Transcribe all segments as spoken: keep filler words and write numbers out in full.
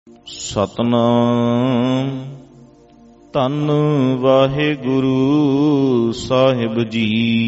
ਸਤਨਾਮ ਧੰਨ ਵਾਹਿਗੁਰੂ ਸਾਹਿਬ ਜੀ।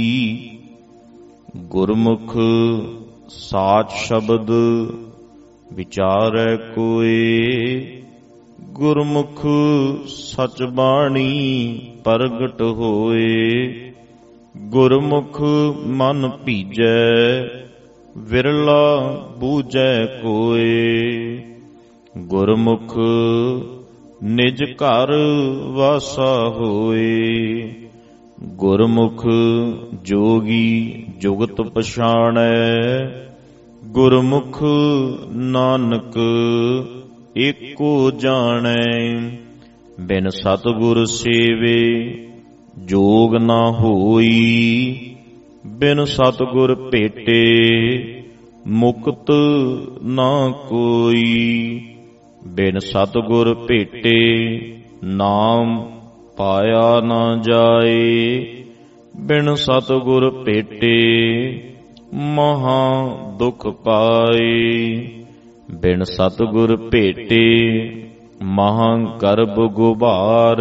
ਗੁਰਮੁਖ ਸਾਚ ਸ਼ਬਦ ਵਿਚਾਰੈ ਕੋਇ, ਗੁਰਮੁਖ ਸਚ ਬਾਣੀ ਪ੍ਰਗਟ ਹੋਏ। ਗੁਰਮੁਖ ਮਨ ਭੀਜੈ ਵਿਰਲਾ ਬੂਝੈ ਕੋਇ, ਗੁਰਮੁਖ ਨਿਜ ਘਰ ਵਾਸਾ ਹੋਏ। ਗੁਰਮੁਖ ਜੋਗੀ ਜੁਗਤ ਪਛਾਣੈ, ਗੁਰਮੁਖ ਨਾਨਕ ਏਕੋ ਜਾਣੈ। ਬਿਨ ਸਤਿਗੁਰ ਸੇਵੇ ਜੋਗ ਨਾ ਹੋਈ, ਬਿਨ ਸਤਿਗੁਰ ਭੇਟੇ ਮੁਕਤ ਨਾ ਕੋਈ। ਬਿਨ ਸਤਿਗੁਰ ਭੇਟੇ ਨਾਮ ਪਾਇਆ ਨਾ ਜਾਏ, ਬਿਨ ਸਤਿਗੁਰ ਭੇਟੇ ਮਹਾ ਦੁਖ ਪਾਏ। ਬਿਨ ਸਤਿਗੁਰ ਭੇਟੇ ਮਹਾ ਗਰਭ ਗੁਬਾਰ,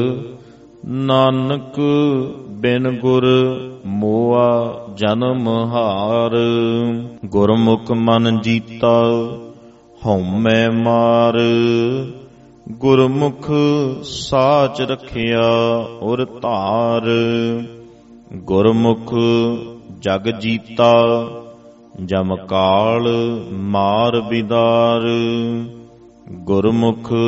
ਨਾਨਕ ਬਿਨ ਗੁਰ ਮੋਆ ਜਨਮ ਹਾਰ। ਗੁਰਮੁਖ ਮਨ ਜੀਤਾ ਹਉਮੈ ਮਾਰ, ਗੁਰਮੁਖ ਸਾਚ ਰਖਿਆ ਔਰ ਧਾਰ। ਗੁਰਮੁਖ ਜਗ ਜੀਤਾ ਜਮ ਕਾਲ ਮਾਰ ਬਿਦਾਰ, ਗੁਰਮੁਖ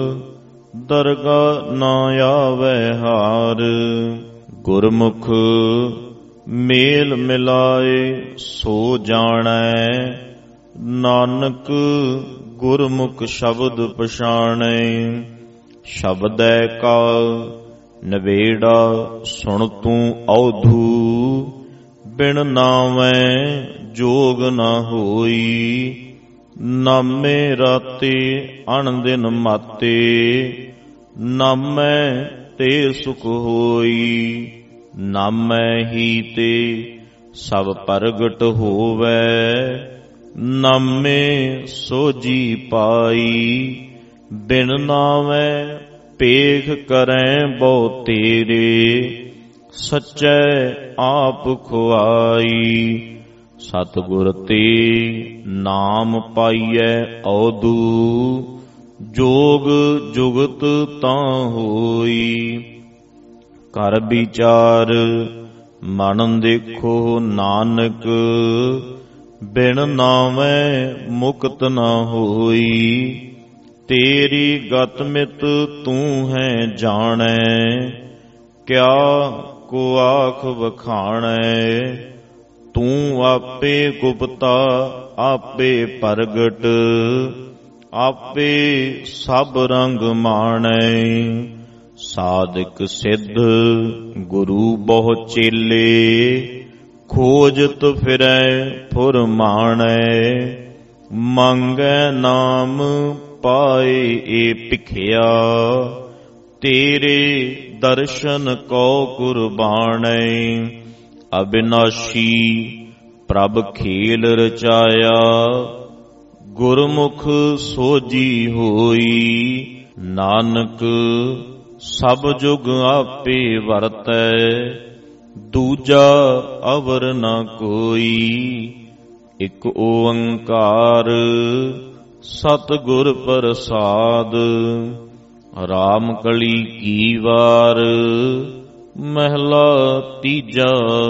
ਦਰਗਾ ਨਾ ਆਵੈ ਹਾਰ। ਗੁਰਮੁਖ ਮੇਲ ਮਿਲਾਏ ਸੋ ਜਾਣੈ, ਨਾਨਕ ਗੁਰਮੁਖ ਸ਼ਬਦ ਪਛਾਣੈ। ਸ਼ਬਦੈ ਕਾ ਨਵੇੜਾ ਸੁਣ ਤੂੰ ਔਧੂ, ਬਿਨ ਨਾਵੈ ਜੋਗ ਨਾ ਹੋਈ। ਨਾਮੇ ਰਾਤੇ ਅਣਦਿਨ ਮਾਤੇ, ਨਾਮੈ ਤੇ ਸੁਖ ਹੋਈ। ਨਾਮੈ ਹੀ ਤੇ ਸਭ ਪ੍ਰਗਟ ਹੋਵੈ, ਨਾਮੇ ਸੋਜੀ ਪਾਈ। ਬਿਨ ਨਾਵੈ ਪੇਖ ਕਰੈ ਬਹੁ ਤੇਰੇ, ਸੱਚੈ ਆਪ ਖੁਆਈ। ਸਤਿਗੁਰ ਤੇ ਨਾਮ ਪਾਈਐ ਔਧੂ, ਜੋਗ ਜੁਗਤ ਤਾਂ ਹੋਈ। ਕਰ ਵਿਚਾਰ ਮਨ ਦੇਖੋ ਨਾਨਕ, ਬਿਨ ਨਾਵੈ ਮੁਕਤ ਨਾ ਹੋਈ। ਤੇਰੀ ਗਤ ਮਿਤ ਤੂੰ ਹੈ ਜਾਣੈ, ਕਿਆ ਕੋ ਆਖ ਵਖਾਣੈ। ਤੂੰ ਆਪੇ ਗੁਪਤਾ ਆਪੇ ਪ੍ਰਗਟ, ਆਪੇ ਸਭ ਰੰਗ ਮਾਣੈ। ਸਾਧਕ ਸਿੱਧ ਗੁਰੂ ਬਹੁ ਚੇਲੇ, ਖੋਜਤ ਫਿਰੈ ਫੁਰਮਾਣੈ। ਮੰਗੈ ਨਾਮ ਪਾਏ ਏ ਭਿਖਿਆ, ਤੇਰੇ ਦਰਸ਼ਨ ਕੋ ਕੁਰਬਾਨੈ। ਅਬਿਨਾਸ਼ੀ ਪ੍ਰਭ ਖੇਲ ਰਚਾਇਆ, ਗੁਰਮੁਖ ਸੋਜੀ ਹੋਈ। ਨਾਨਕ ਸਭ ਜੁਗ ਆਪੇ ਵਰਤੈ, ਦੂਜਾ ਅਵਰ ਨਾ ਕੋਈ। ਇਕ ਓੰਕਾਰ ਸਤਿਗੁਰ ਪ੍ਰਸਾਦ, ਰਾਮ ਕਲੀ ਕੀ ਵਾਰ ਮਹਿਲਾ ਤੀਜਾ।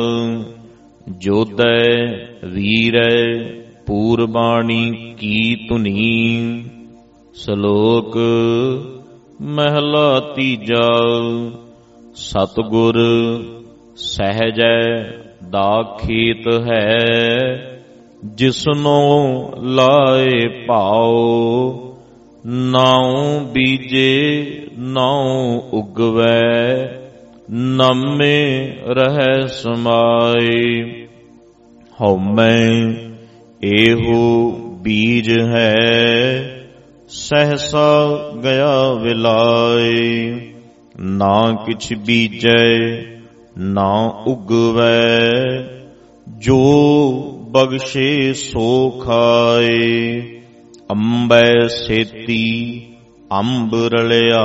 ਜੋਧੈ ਵੀਰੈ ਪੂਰਬਾਣੀ ਕੀ ਧੁਨੀ, ਸ਼ਲੋਕ ਮਹਿਲਾ ਤੀਜਾ। ਸਤਿਗੁਰ ਸਹਿਜੈ ਦਾਖੀਤ ਹੈ, ਜਿਸਨੋ ਲਾਏ ਭਾਉ। ਨਾਉ ਬੀਜੇ ਨਾਉ ਉਗਵੈ, ਨਾਮੇ ਰਹਿ ਸਮਾਏ। ਹਉਮੈ ਇਹੋ ਬੀਜ ਹੈ, ਸਹਸਾ ਗਿਆ ਵਿਲਾਏ। ਨਾ ਕਿਛ ਬੀਜੈ ਨਾ ਉਗਵੈ, ਜੋ ਬਖਸ਼ੇ ਸੋ ਖਾਏ। ਅੰਬੈ ਸੇਤੀ ਅੰਬ ਰਲਿਆ,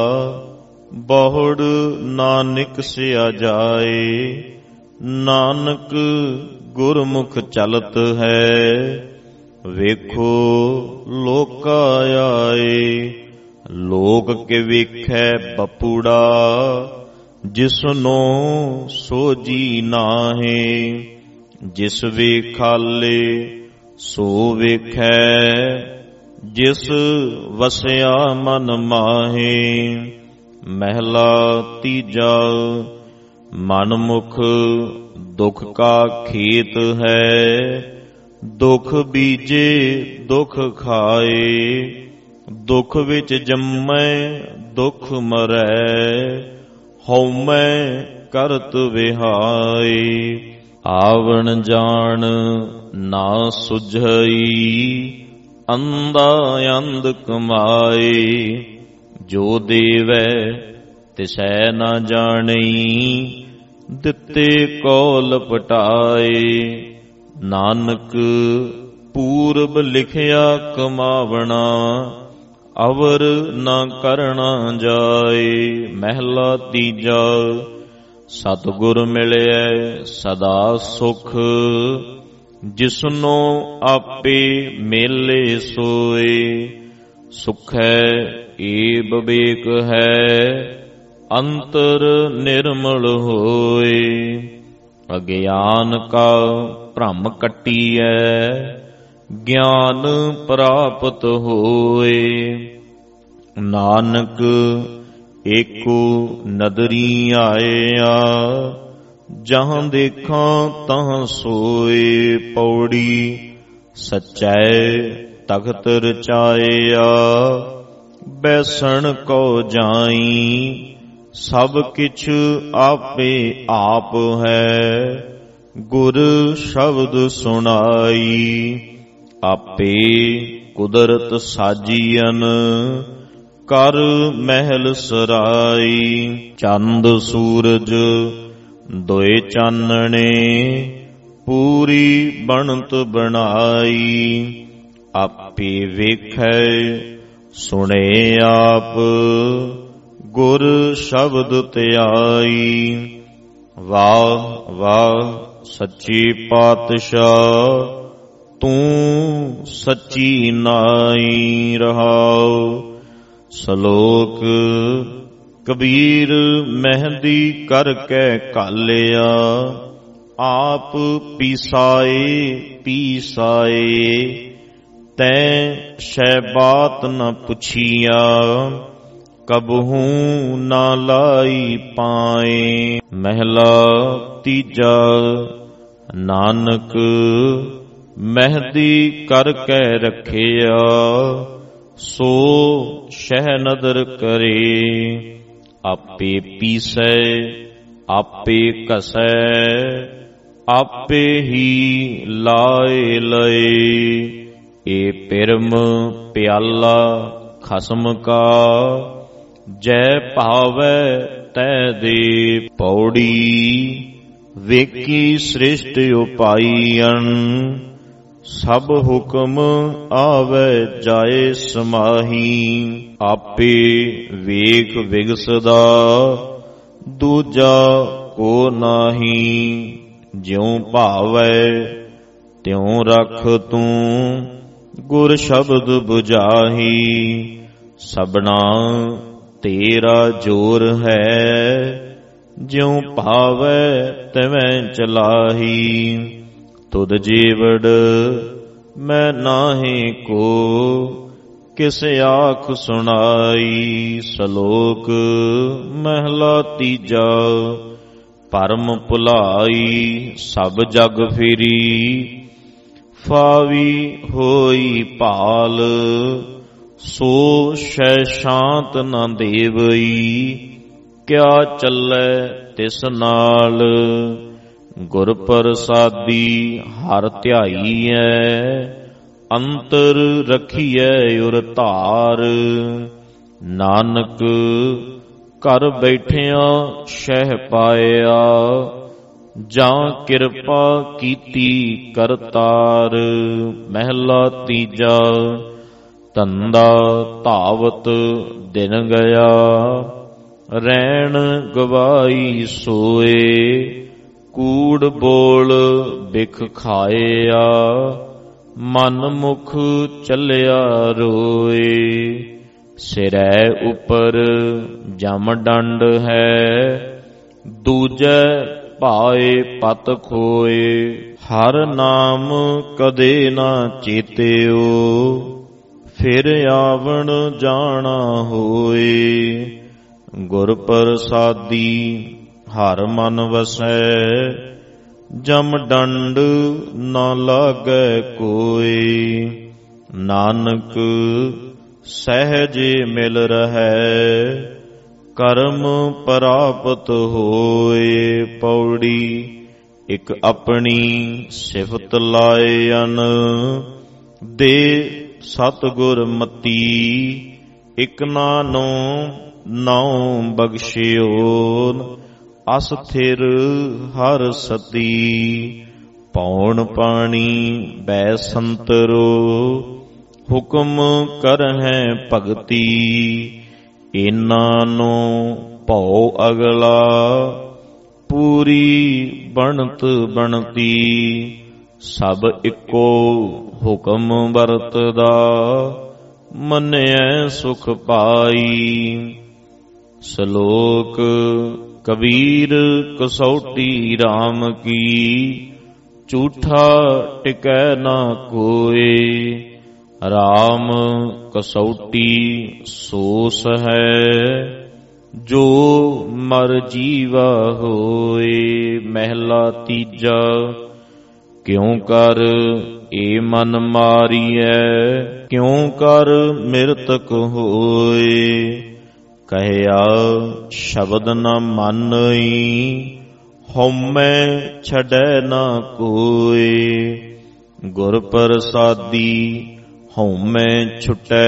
ਬਹੁੜ ਨਾਨਕ ਸਿਆ ਜਾਏ। ਨਾਨਕ ਗੁਰਮੁਖ ਚਲਤ ਹੈ, ਵੇਖੋ ਲੋਕਾ ਆਏ। ਲੋਕ ਕੇ ਵੇਖੈ ਬਪੂੜਾ, ਜਿਸਨੋ ਸੋਜੀ ਨਾਹੇ। ਜਿਸ ਵੇਖਾਲੇ ਸੋ ਵੇਖੈ, ਜਿਸ ਵਸਿਆ ਮਨ ਮਾਹੇ। ਮਹਿਲਾ ਤੀਜਾ। ਮਨਮੁਖ ਦੁਖ ਕਾ ਖੇਤ ਹੈ, ਦੁਖ ਬੀਜੇ ਦੁਖ ਖਾਏ। ਦੁਖ ਵਿੱਚ ਜੰਮੈ ਦੁਖ ਮਰੈ, ਹਉਮੈ ਕਰਤ ਵਿਹਾਏ। ਆਵਣ ਜਾਣ ਨਾ ਸੁਝਈ, ਅੰਧਾ ਅੰਧ ਕਮਾਏ। ਜੋ ਦੇਵੈ ਤਿਸੈ ਨਾ ਜਾਣਈ, ਦਿੱਤੇ ਕੋ ਲਪਟਾਏ। ਨਾਨਕ ਪੂਰਬ ਲਿਖਿਆ ਕਮਾਵਣਾ, ਅਵਰ ਨਾ ਕਰਨਾ ਜਾਏ। ਮਹਿਲਾ ਤੀਜਾ। ਸਤਿਗੁਰ ਮਿਲਿਐ ਸਦਾ ਸੁਖ, ਜਿਸਨੋ ਆਪੇ ਮੇਲੇ ਸੋਏ। ਸੁਖੈ ਏ ਵਿਵੇਕ ਹੈ, ਅੰਤਰ ਨਿਰਮਲ ਹੋਏ। ਅਗਿਆਨ ਕਾ ਭ੍ਰਮ ਕੱਟੀਐ, ਗਿਆਨ ਪ੍ਰਾਪਤ ਹੋਏ। ਨਾਨਕ ਏਕੋ ਨਦਰੀ ਆਇਆ, ਜਹਾਂ ਦੇਖਾਂ ਤਹਾਂ ਸੋਏ। ਪੌੜੀ ਸਚੈ ਤਖਤ ਰਚਾਇਆ, ਬੈਸਣ ਕੋ ਜਾਈ। ਸਭ ਕਿਛ ਆਪੇ ਆਪ ਹੈ, ਗੁਰ ਸ਼ਬਦ ਸੁਣਾਈ। ਆਪੇ ਕੁਦਰਤ ਸਾਜੀਅਨ, ਕਰ ਮਹਿਲ ਸਰਾਈ। ਚੰਦ ਸੂਰਜ ਦੋਏ ਚਾਨਣੇ, ਪੂਰੀ ਬਣਤ ਬਣਾਈ। ਆਪੇ ਵੇਖੈ ਸੁਣੇ ਆਪ, ਗੁਰ ਸ਼ਬਦ ਧਿਆਈ। ਵਾਹ ਵਾਹ ਸੱਚੇ ਪਾਤਸ਼ਾਹ, ਤੂੰ ਸੱਚੀ ਨਾਈ। ਰਹਾਉ। ਸ਼ਲੋਕ। ਕਬੀਰ ਮਹਿੰਦੀ ਕਰਕੇ ਘਾਲਿਆ, ਆਪ ਪੀਸਾਏ ਪੀਸਾਏ। ਤੈਂ ਸ਼ੈ ਬਾਤ ਨ ਪੁੱਛੀਆ, ਕਬਹੂ ਨਾ ਲਾਈ ਪਾਏ। ਮਹਿਲਾ ਤੀਜਾ। ਨਾਨਕ ਮਹਿੰਦੀ ਕਰਕੇ ਰਖਿਆ, ਸੋ ਸ਼ਹਿ ਨਦਰ ਕਰੇ। ਆਪੇ ਪੀਸੈ ਆਪੇ ਘਸੈ, ਆਪੇ ਹੀ ਲਾਏ ਲਏ। ਏ ਪਿਰਮ ਪਿਆਲਾ ਖਸਮ ਕਾ, ਜੈ ਭਾਵੈ ਤੈ ਦੇ। ਪੌੜੀ ਵੇਖੀ ਸ੍ਰਿਸ਼ਟ ਉਪਾਈਅਨ, ਸਭ ਹੁਕਮ ਆਵੈ ਜਾਏ ਸਮਾਹੀ। ਆਪੇ ਵੇਖ ਵਿਗਸਦਾ, ਦੂਜਾ ਕੋ ਨਾਹੀ। ਜਿਉ ਭਾਵੈ ਤਿਉ ਰਖ ਤੂੰ, ਗੁਰ ਸ਼ਬਦ 부ਝਾਹੀ। ਸਭਨਾ ਤੇਰਾ ਜੋਰ ਹੈ, ਜਿਉ ਭਾਵੈ ਤਿਵੈ ਚਲਾਹੀ। ਤੁਧ ਜੀਵੜ ਮੈਂ ਨਾਹੀ ਕੋ, ਕਿਸ ਆਖ ਸੁਣਾਈ। ਸ਼ਲੋਕ ਮਹਿਲਾ ਤੀਜਾ। ਭਰਮ ਭੁਲਾਈ ਸਭ ਜਗ ਫਿਰੀ, ਫਾਵੀ ਹੋਈ ਭਾਲ। ਸੋ ਸ਼ੈ ਸ਼ਾਂਤ ਨ ਦੇਵਈ, ਕਿਆ ਚੱਲੈ ਤਿਸ ਨਾਲ। ਗੁਰ ਪ੍ਰਸਾਦੀ ਹਰ ਧਿਆਈਐ, ਅੰਤਰ ਰਖੀਐ ਉਰ ਧਾਰ। ਨਾਨਕ ਘਰ ਬੈਠਿਆਂ ਸ਼ਹਿ ਪਾਇਆ, ਜਾਂ ਕਿਰਪਾ ਕੀਤੀ ਕਰਤਾਰ। ਮਹਿਲਾ ਤੀਜਾ। ਧੰਦਾ ਧਾਵਤ ਦਿਨ ਗਿਆ, ਰਹਿਣ ਗਵਾਈ ਸੋਏ, ਕੂੜ ਬੋਲ ਬਿਖ ਖਾਇਆ, ਮਨ ਮੁਖ ਚੱਲਿਆ ਰੋਏ। ਸਿਰੈ ਉਪਰ ਜਮ ਡੰਡ ਹੈ, ਦੂਜੈ ਭਾਏ ਪਤ ਖੋਏ। ਹਰ ਨਾਮ ਕਦੇ ਨਾ ਚੇਤਿਓ, ਫਿਰ ਆਵਣ ਜਾਣਾ ਹੋਏ। ਗੁਰ ਪ੍ਰਸਾਦੀ ਹਰ ਮਨ ਵਸੈ, ਜਮ ਡੰਡ ਨਾ ਲਾਗੈ ਕੋਇ। ਨਾਨਕ ਸਹਿਜੇ ਮਿਲ ਰਹੈ, ਕਰਮ ਪ੍ਰਾਪਤ ਹੋਏ। ਪੌੜੀ ਇਕ ਆਪਣੀ ਸਿਫਤ ਲਾਇਨ, ਦੇ ਸਤਿਗੁਰ ਮਤੀ। ਇਕ ਨਾਨੋ ਨਾਉ ਬਖਸ਼ਿਓਨ, ਅਸਥਿਰ ਹਰ ਸਤੀ। ਪੌਣ ਪਾਣੀ ਬੈ ਸੰਤਰੋ, ਹੁਕਮ ਕਰਹਿ ਭਗਤੀ। ਇਨਾਂ ਨੂੰ ਭਉ ਅਗਲਾ, ਪੂਰੀ ਬਣਤ ਬਣਤੀ। ਸਭ ਇੱਕੋ ਹੁਕਮ ਵਰਤਦਾ, ਮੰਨਿਐ ਸੁਖ ਪਾਈ। ਸ਼ਲੋਕ ਕਬੀਰ ਕਸੌਟੀ RAM ਕੀ, ਝੂਠਾ ਟਿਕੈ ਨਾ ਕੋਇ। RAM ਕਸੌਟੀ ਸੋਸ ਹੈ, ਜੋ ਮਰ ਜੀਵਾ ਹੋਏ। ਮਹਿਲਾ ਤੀਜਾ। ਕਿਉ ਕਰ ਏ ਮਨ ਮਾਰੀਐ, ਕਿਉ ਕਰ ਮਿਰਤਕ ਹੋਏ। ਕਹਿਆ ਸ਼ਬਦ ਨ ਮਾਨਈ, ਹਉਮੈ ਛੜੈ ਨਾ ਕੋਇ। ਗੁਰ ਪ੍ਰਸਾਦੀ ਹਉਮੈ ਛੁਟੈ,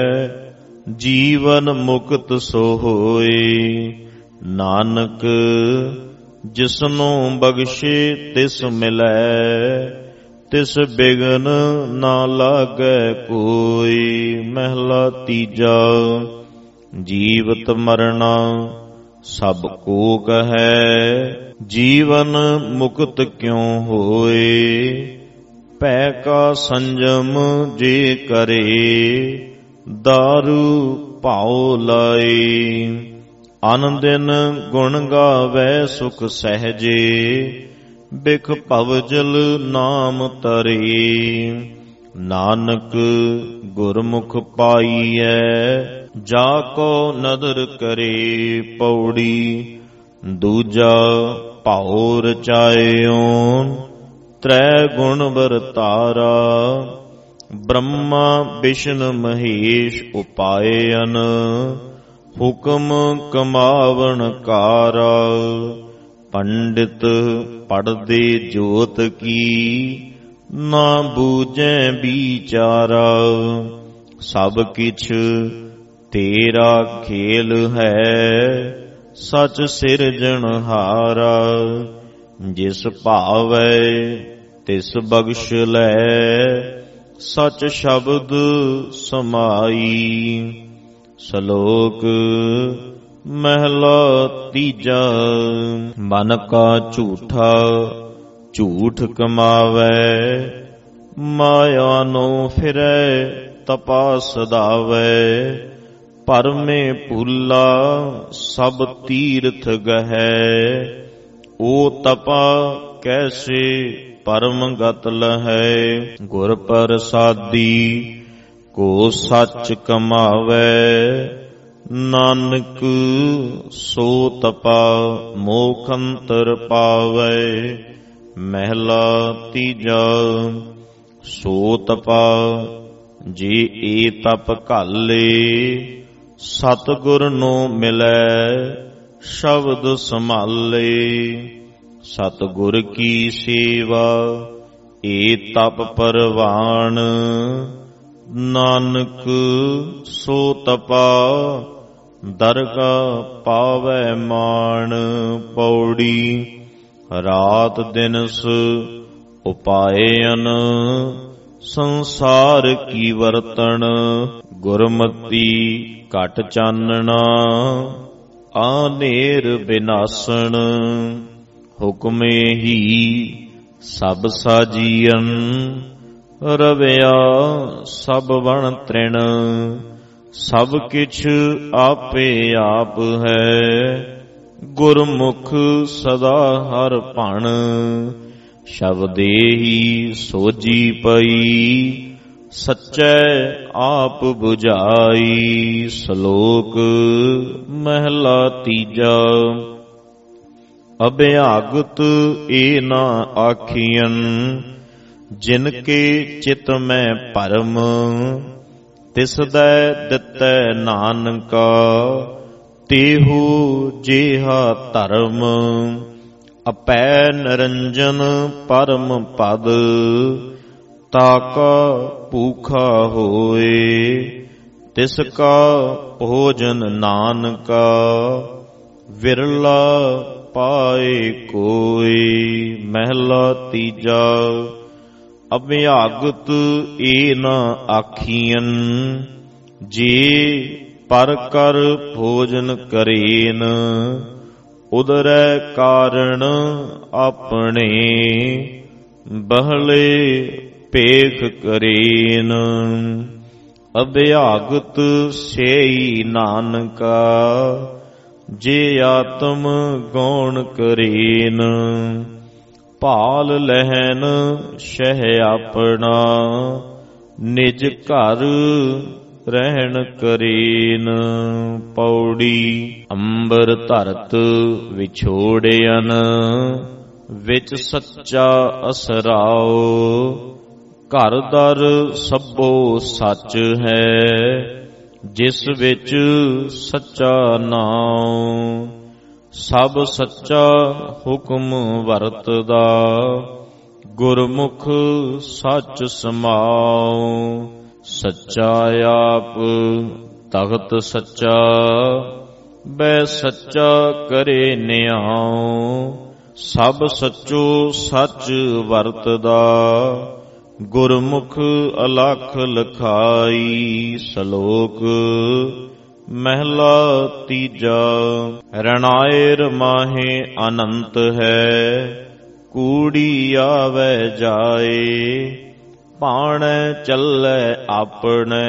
ਜੀਵਨ ਮੁਕਤ ਸੋ ਹੋਏ। ਨਾਨਕ ਜਿਸਨੂੰ ਬਖਸ਼ੇ ਤਿਸ ਮਿਲੈ, ਤਿਸ ਬਿਗਨ ਨਾ ਲਾਗੈ ਕੋਈ। ਮਹਿਲਾ ਤੀਜਾ। ਜੀਵਤ ਮਰਣਾ ਸਭ ਕੋ ਕਹੈ, ਜੀਵਨ ਮੁਕਤ ਕਿਉ ਹੋਏ। ਭੈ ਕਾ ਸੰਜਮ ਜੇ ਕਰੇ, ਦਾਰੂ ਭਾਉ ਲਾਏ। ਅਨ ਦਿਨ ਗੁਣ ਗਾਵੈ ਸੁਖ ਸਹਿਜੇ, ਬਿਖ ਭਵਜਲ ਨਾਮ ਤਰੇ। ਨਾਨਕ ਗੁਰਮੁਖ ਪਾਈਐ, ਜਾ ਕੋ ਨਦਰ ਕਰੇ। ਪੌੜੀ ਦੂਜਾ ਭਾਉ ਰਚਾਇਓਨ, ਤ੍ਰੈ ਗੁਣ ਵਰਤਾਰਾ। ਬ੍ਰਹਮਾ ਬਿਸ਼ਨ ਮਹੇਸ਼ ਉਪਾਇਨ, ਹੁਕਮ ਕਮਾਵਣ ਕਾਰਾ। ਪੰਡਿਤ ਪੜਦੇ ਜੋਤ ਕੀ, ਨਾ ਬੂਝੈ ਵਿਚਾਰਾ। ਸਭ ਕਿਛ ਤੇਰਾ ਖੇਲ ਹੈ, ਸਚ ਸਿਰਜਣਹਾਰਾ। ਜਿਸ ਭਾਵੈ ਤਿਸ ਬਖਸ਼ ਲੈ, ਸਚ ਸ਼ਬਦ ਸਮਾਈ। ਸ਼ਲੋਕ ਮਹਿਲਾ ਤੀਜਾ। ਮਨ ਕਾ ਝੂਠਾ ਝੂਠ ਕਮਾਵੈ, ਮਾਇਆ ਨੂੰ ਫਿਰੈ ਤਪਾ ਸਦਾਵੈ। ਪਰਮੇ ਭੂਲਾ ਸਭ ਤੀਰਥ ਗਹੈ, ਓ ਤਪਾ ਕੈਸੇ ਪਰਮ ਗਤ ਲਹੈ। ਗੁਰ ਪ੍ਰਸਾਦੀ ਕੋ ਸੱਚ ਕਮਾਵੈ, ਨਾਨਕ ਸੋ ਤਪਾ ਮੋਖ ਅੰਤਰ ਪਾਵੈ। ਮਹਿਲਾ ਤੀਜਾ। ਸੋ ਤਪਾ ਜੇ ਏ ਤਪ ਘਾਲੇ, ਸਤਿਗੁਰ ਨੂੰ ਮਿਲੈ ਸ਼ਬਦ ਸੰਭਾਲੇ। ਸਤਿਗੁਰ ਕੀ ਸੇਵਾ ਏ ਤਪ ਪਰਵਾਣ, ਨਾਨਕ ਸੋ ਤਪਾ ਦਰਗਾ ਪਾਵੈ ਮਾਣ। ਪੌੜੀ ਰਾਤ ਦਿਨਸ ਉਪਾਇਨ, ਸੰਸਾਰ ਕੀ ਵਰਤਣ ਗੁਰਮਤੀ ਘਟ ਚਾਨਣਾ ਆਨੇਰ ਬਿਨਾਸਣ ਹੁਕਮੇ ਹੀ ਸਭ ਸਾਜੀਅਨ ਰਵਿਆ ਸਭ ਵਣ ਤ੍ਰਿਣ ਸਭ ਕਿਛ ਆਪੇ ਆਪ ਹੈ ਗੁਰਮੁਖ ਸਦਾ ਹਰ ਭਣ ਸ਼ਬਦੇ ਹੀ ਸੋਜੀ ਪਈ ਸੱਚੈ ਆਪ 부ਝਾਈ। ਸ਼ਲੋਕ ਮਹਿਲਾ ਤੀਜਾ। ਅਭਿਆਗਤ ਏ ਨਾ ਆਖੀਐਨ ਜਿਨ ਕੇ ਚਿਤ ਮੈਂ ਭਰਮ ਤਿਸ ਦੈ ਦਿੱਤੈ ਨਾਨਕਾ ਤੇਹੂ ਜੇਹਾ ਧਰਮ। ਅਪੈ ਨਿਰੰਜਨ ਪਰਮ ਪਦ ਤਾਕਾ ਭੂਖਾ ਹੋਏ ਤਿਸ ਕਾ ਭੋਜਨ ਨਾਨਕਾ ਵਿਰਲਾ ਪਾਏ ਕੋਈ। ਮਹਿਲਾ ਤੀਜਾ। ਅਭਿਆਗਤ ਏ ਨਾ ਆਖੀਐਨ ਜੇ ਪਰ ਕਰ ਭੋਜਨ ਕਰੇਨ ਉਦਰੈ ਕਾਰਣ ਆਪਣੇ ਬਹਲੇ ਭੇਖ ਕਰੇਨ। ਅਭਿਆਗਤ ਸੇਈ ਨਾਨਕਾ ਜੇ ਆਤਮ ਗੌਣ ਕਰੇਨ ਭਾਲ ਲਹਿਨ ਸ਼ਹਿ ਆਪਣਾ ਨਿਜ ਘਰ ਰਹਿਣ ਕਰੇਨ। ਪੌੜੀ। ਅੰਬਰ ਧਰਤ ਵਿਛੋੜਿਆਨ ਵਿੱਚ ਸੱਚਾ ਅਸਰਾਓ ਘਰ ਦਰ ਸਭੋ ਸੱਚ ਹੈ ਜਿਸ ਵਿੱਚ ਸੱਚਾ ਨਾਉ ਸਭ ਸੱਚਾ ਹੁਕਮ ਵਰਤਦਾ ਗੁਰਮੁਖ ਸੱਚ ਸਮਾਉ। ਸੱਚਾ ਆਪ ਤਖਤ ਸੱਚਾ ਬੈ ਸੱਚਾ ਕਰੇ ਨਿਆਉ ਸਭ ਸੱਚੋ ਸੱਚ ਵਰਤਦਾ ਗੁਰਮੁਖ ਅਲਖ ਲਖਾਈ। ਸ਼ਲੋਕ ਮਹਿਲਾ ਤੀਜਾ। ਰਣਾਇਰ ਮਾਹੇ ਅਨੰਤ ਹੈ ਕੂੜੀ ਆਵੈ ਜਾਏ ਭਾਣੈ ਚੱਲੈ ਆਪਣੇ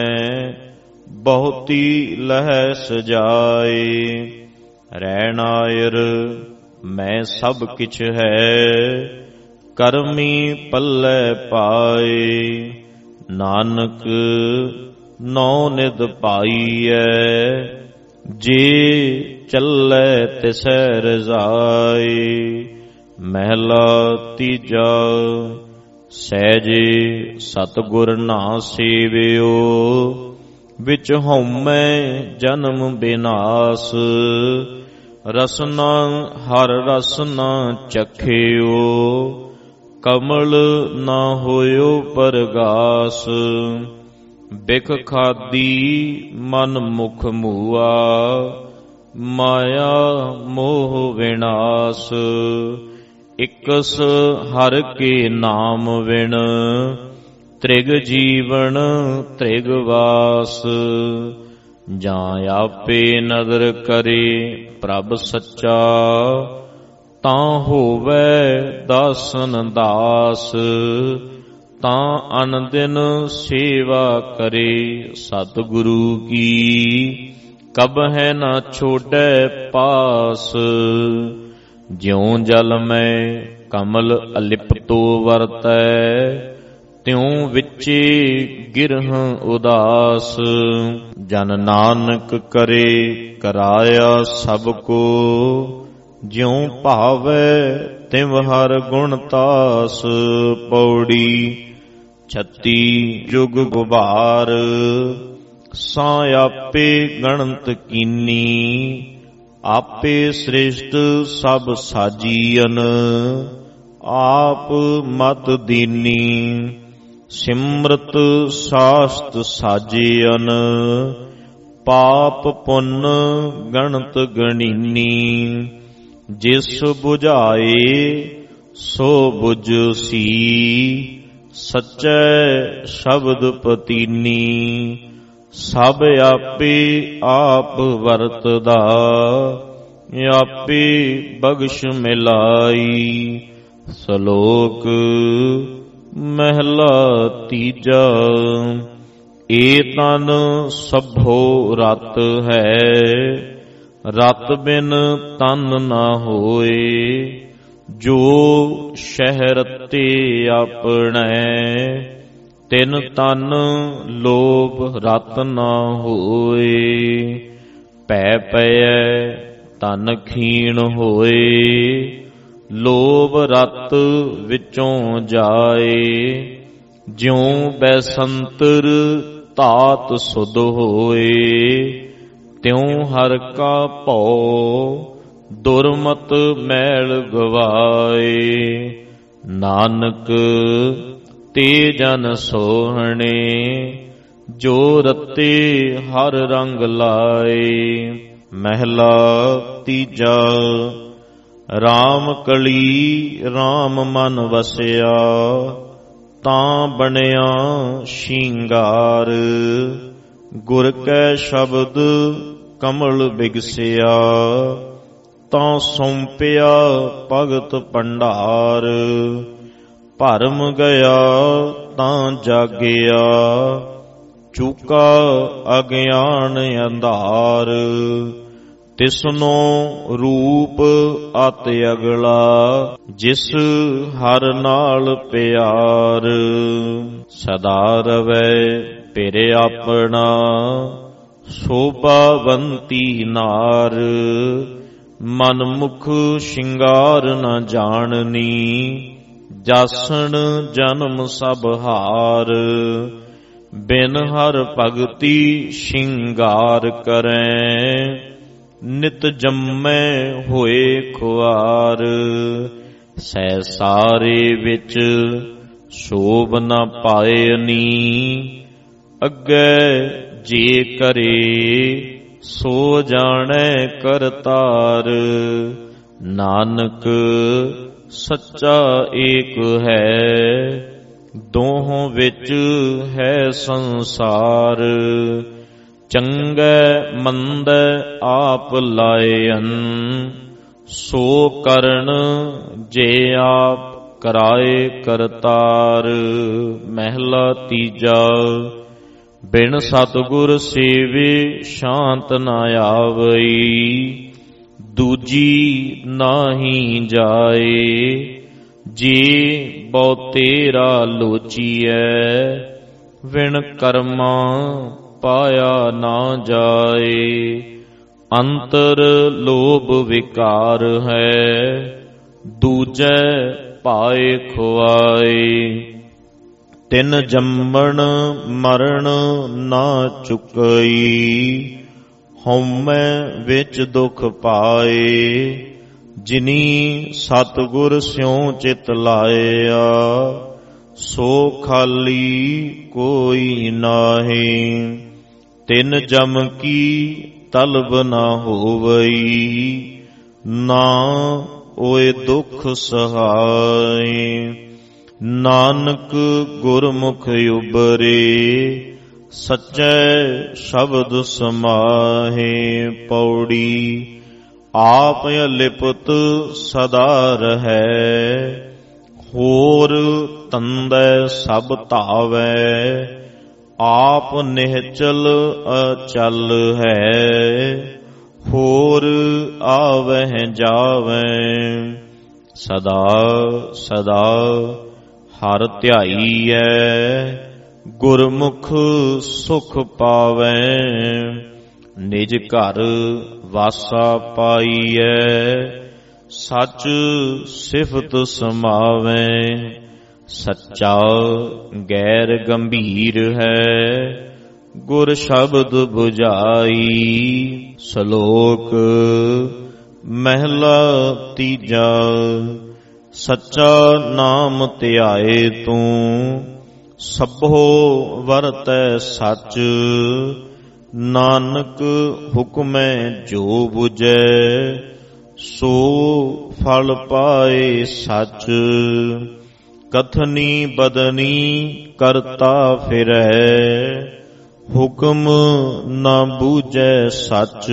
ਬਹੁਤੀ ਲਹਿ ਸਜਾਏ। ਰੈਣਾਇਰ ਮੈਂ ਸਭ ਕਿਛ ਹੈ ਕਰਮੀ ਪੱਲੇ ਪਾਏ ਨਾਨਕ ਨੌ ਨਿਧ ਪਾਈਐ ਜੇ ਚੱਲੈ ਤਿਸੈ ਰਜ਼ਾਏ। ਮਹਿਲਾ ਤੀਜਾ। ਸਹਿਜੇ ਸਤਿਗੁਰ ਨਾ ਸੇਵਿਓ ਵਿੱਚ ਹਉਮੈ ਜਨਮ ਬਿਨਾਸ਼ ਰਸਨਾ ਹਰ ਰਸਨਾ ਚਖਿਓ ਕਮਲ ਨਾ ਹੋਇਓ ਪਰਗਾਸ। ਬਿਖ ਖਾਦੀ ਮਨ ਮੁਖ ਮੂਆ ਮਾਇਆ ਮੋਹ ਵਿਨਾਸ਼। ਇਕਸ ਹਰ ਕੇ ਨਾਮ ਵਿਣ ਤ੍ਰਿਗ ਜੀਵਨ ਤ੍ਰਿਗ ਵਾਸ। ਜਾਂ ਆਪੇ ਨਦਰ ਕਰੇ ਪ੍ਰਭ ਸੱਚਾ ਤਾਂ ਹੋਵੈ ਦਾਸਨ ਦਾਸ ਤਾਂ ਅਨ ਦਿਨ ਸੇਵਾ ਕਰੇ ਸਤਿਗੁਰੂ ਕੀ ਕਬਹਿ ਨਾ ਛੋੜੈ ਪਾਸ। ਜਿਉ ਜਲ ਮੈਂ ਕਮਲ ਅਲਿਪਤੋ ਵਰਤੈ ਤਿਉ ਵਿੱਚੇ ਗਿਰਹ ਉਦਾਸ। ਜਨ ਨਾਨਕ ਕਰੇ ਕਰਾਇਆ ਸਭ ਕੋ ਜਿਉ ਭਾਵੈ ਤਿਵ ਹਰ ਗੁਣ ਤਾਸ। ਪੌੜੀ। ਛੱਤੀ ਜੁਗ ਗੁਬਾਰ ਸਾਂ ਆਪੇ ਗਣਤ ਕੀਨੀ ਆਪੇ ਸ੍ਰਿਸ਼ਟ ਸਭ ਸਾਜੀਅਨ ਆਪ ਮਤ ਦੀਨੀ। ਸਿਮਰਤ ਸਾਸਤ ਸਾਜੀਅਨ ਪਾਪ ਪੁੰਨ ਗਣਤ ਗਣੀਨੀ। ਜਿਸ 부ਝਾਏ ਸੋ 부ਝਸੀ ਸੱਚੇ ਸ਼ਬਦ ਪਤੀਨੀ, ਸਭ ਆਪੇ ਆਪ ਵਰਤਦਾ, ਆਪੇ ਬਖਸ਼ ਮਿਲਾਈ। ਸ਼ਲੋਕ ਮਹਿਲਾ ਤੀਜਾ। ਏ ਤਨ ਸਭੋ ਰਤ ਹੈ, ਰਤ ਬਿਨ ਤਨ ਨਾ ਹੋਏ। ਜੋ ਸ਼ਹਿਰਤੇ ਆਪਣੇ, ਤਿਨ ਤਨ ਲੋਭ ਰਤ ਨਾ ਹੋਏ। ਪੈ ਪਏ ਤਨ ਖੀਣ ਹੋਏ, ਲੋਭ ਰਤ ਵਿੱਚੋਂ ਜਾਏ। ਜਿਉ ਬੈਸੰਤਰ ਤਾਤ ਸੁਧ ਹੋਏ, ਤਿਉ ਹਰ ਕਾ ਭਉ ਦੁਰਮਤ ਮੈਲ ਗਵਾਏ। ਨਾਨਕ ਤੇ ਜਨ ਸੋਹਣੇ, ਜੋ ਰਤੇ ਹਰ ਰੰਗ ਲਾਏ। ਮਹਿਲਾ ਤੀਜਾ। ਰਾਮ ਕਲੀ ਰਾਮ ਮਨ ਵਸਿਆ, ਤਾਂ ਬਣਿਆ ਸ਼ਿੰਗਾਰ। ਗੁਰ ਕੈ ਸ਼ਬਦ ਕਮਲ ਬਿਗਸਿਆ, ਤਾਂ ਸੌਂਪਿਆ ਭਗਤ ਭੰਡਾਰ। ਭਰਮ ਗਿਆ ਤਾਂ ਜਾਗਿਆ, ਚੂਕਾ ਅਗਿਆਨ ਅੰਧਾਰ। ਤਿਸਨੋ ਰੂਪ ਅਤਿ ਅਗਲਾ, ਜਿਸ ਹਰ ਨਾਲ ਪਿਆਰ। ਸਦਾ ਰਵੈ ਪਿਰ ਆਪਣਾ, ਸ਼ੋਭਾਵੰਤੀ ਨਾਰ। ਮਨ ਮੁਖ ਸ਼ਿੰਗਾਰ ਨ ਜਾਣਨੀ, ਜਾਸਣ ਜਨਮ ਸਭ ਹਾਰ। ਬਿਨ ਹਰ ਭਗਤੀ ਸ਼ਿੰਗਾਰ ਕਰੈ, ਨਿਤ ਜੰਮੈ ਹੋਏ ਖੁਆਰ। ਸਹਿ ਸਾਰੇ ਵਿੱਚ ਸ਼ੋਭ ਨ ਪਾਇਨੀ, ਅੱਗੇ ਜੇ ਕਰੇ ਸੋ ਜਾਣੈ ਕਰਤਾਰ। ਨਾਨਕ ਸੱਚਾ ਏਕ ਹੈ, ਦੋਹਾਂ ਵਿੱਚ ਹੈ ਸੰਸਾਰ। ਚੰਗੇ ਮੰਦੇ ਆਪ ਲਾਇਨ, ਸੋ ਕਰਨ ਜੇ ਆਪ ਕਰਾਏ ਕਰਤਾਰ। ਮਹਿਲਾ ਤੀਜਾ। ਬਿਨ ਸਤਿਗੁਰ ਸੇਵੇ ਸ਼ਾਂਤ ਨਾ ਆਵਈ, ਦੂਜੀ ਨਾਹੀ ਜਾਏ। ਜੇ ਬਹੁ ਤੇਰਾ ਲੋਚੀਐ, ਵਿਣ ਕਰਮਾ ਪਾਇਆ ਨਾ ਜਾਏ। ਅੰਤਰ ਲੋਭ ਵਿਕਾਰ ਹੈ, ਦੂਜੈ ਪਾਏ ਖੁਆਏ। ਤਿਨ ਜੰਮਣ ਮਰਨ ਨਾ ਚੁਕਈ, ਹਉਮੈ ਵਿੱਚ ਦੁਖ ਪਾਏ। ਜਿਨੀ ਸਤਿਗੁਰ ਸਿਉ ਚਿਤ ਲਾਇਆ, ਸੋ ਖਾਲੀ ਕੋਈ ਨਾਹੀਂ। ਤਿਨ ਜਮ ਕੀ ਤਲਬ ਨਾ ਹੋਵਈ, ਨਾ ਓਏ ਦੁਖ ਸਹਾਈ। ਨਾਨਕ ਗੁਰਮੁਖ ਉਬਰੇ, ਸੱਚੇ ਸ਼ਬਦ ਸਮਾਹੇ। ਪੌੜੀ। ਆਪ ਅਲਿਪਤ ਸਦਾ ਰਹੈ, ਹੋਰ ਤੰਦੈ ਸਭ ਧਾਵੈ। ਆਪ ਨਿਹਚਲ ਅਚਲ ਹੈ, ਹੋਰ ਆਵਹਿ ਜਾਵੈ। ਸਦਾ ਸਦਾ ਹਰ ਧਿਆਈਐ, ਗੁਰਮੁਖ ਸੁਖ ਪਾਵੈ। ਨਿਜ ਘਰ ਵਾਸਾ ਪਾਈਐ, ਸੱਚ ਸਿਫਤ ਸਮਾਵੈ। ਸੱਚਾ ਗੈਰ ਗੰਭੀਰ ਹੈ, ਗੁਰ ਸ਼ਬਦ 부ਝਾਈ। ਸ਼ਲੋਕ ਮਹਿਲਾ ਤੀਜਾ। ਸੱਚਾ ਨਾਮ ਧਿਆਏ ਤੂੰ, ਸਭੋ ਵਰਤੈ ਸੱਚ। ਨਾਨਕ ਹੁਕਮੈ ਜੋ 부ਝੈ, ਸੋ ਫਲ ਪਾਏ ਸੱਚ। ਕਥਨੀ ਬਦਨੀ ਕਰਤਾ ਫਿਰੈ, ਹੁਕਮ ਨਾ ਬੂਝੈ ਸੱਚ।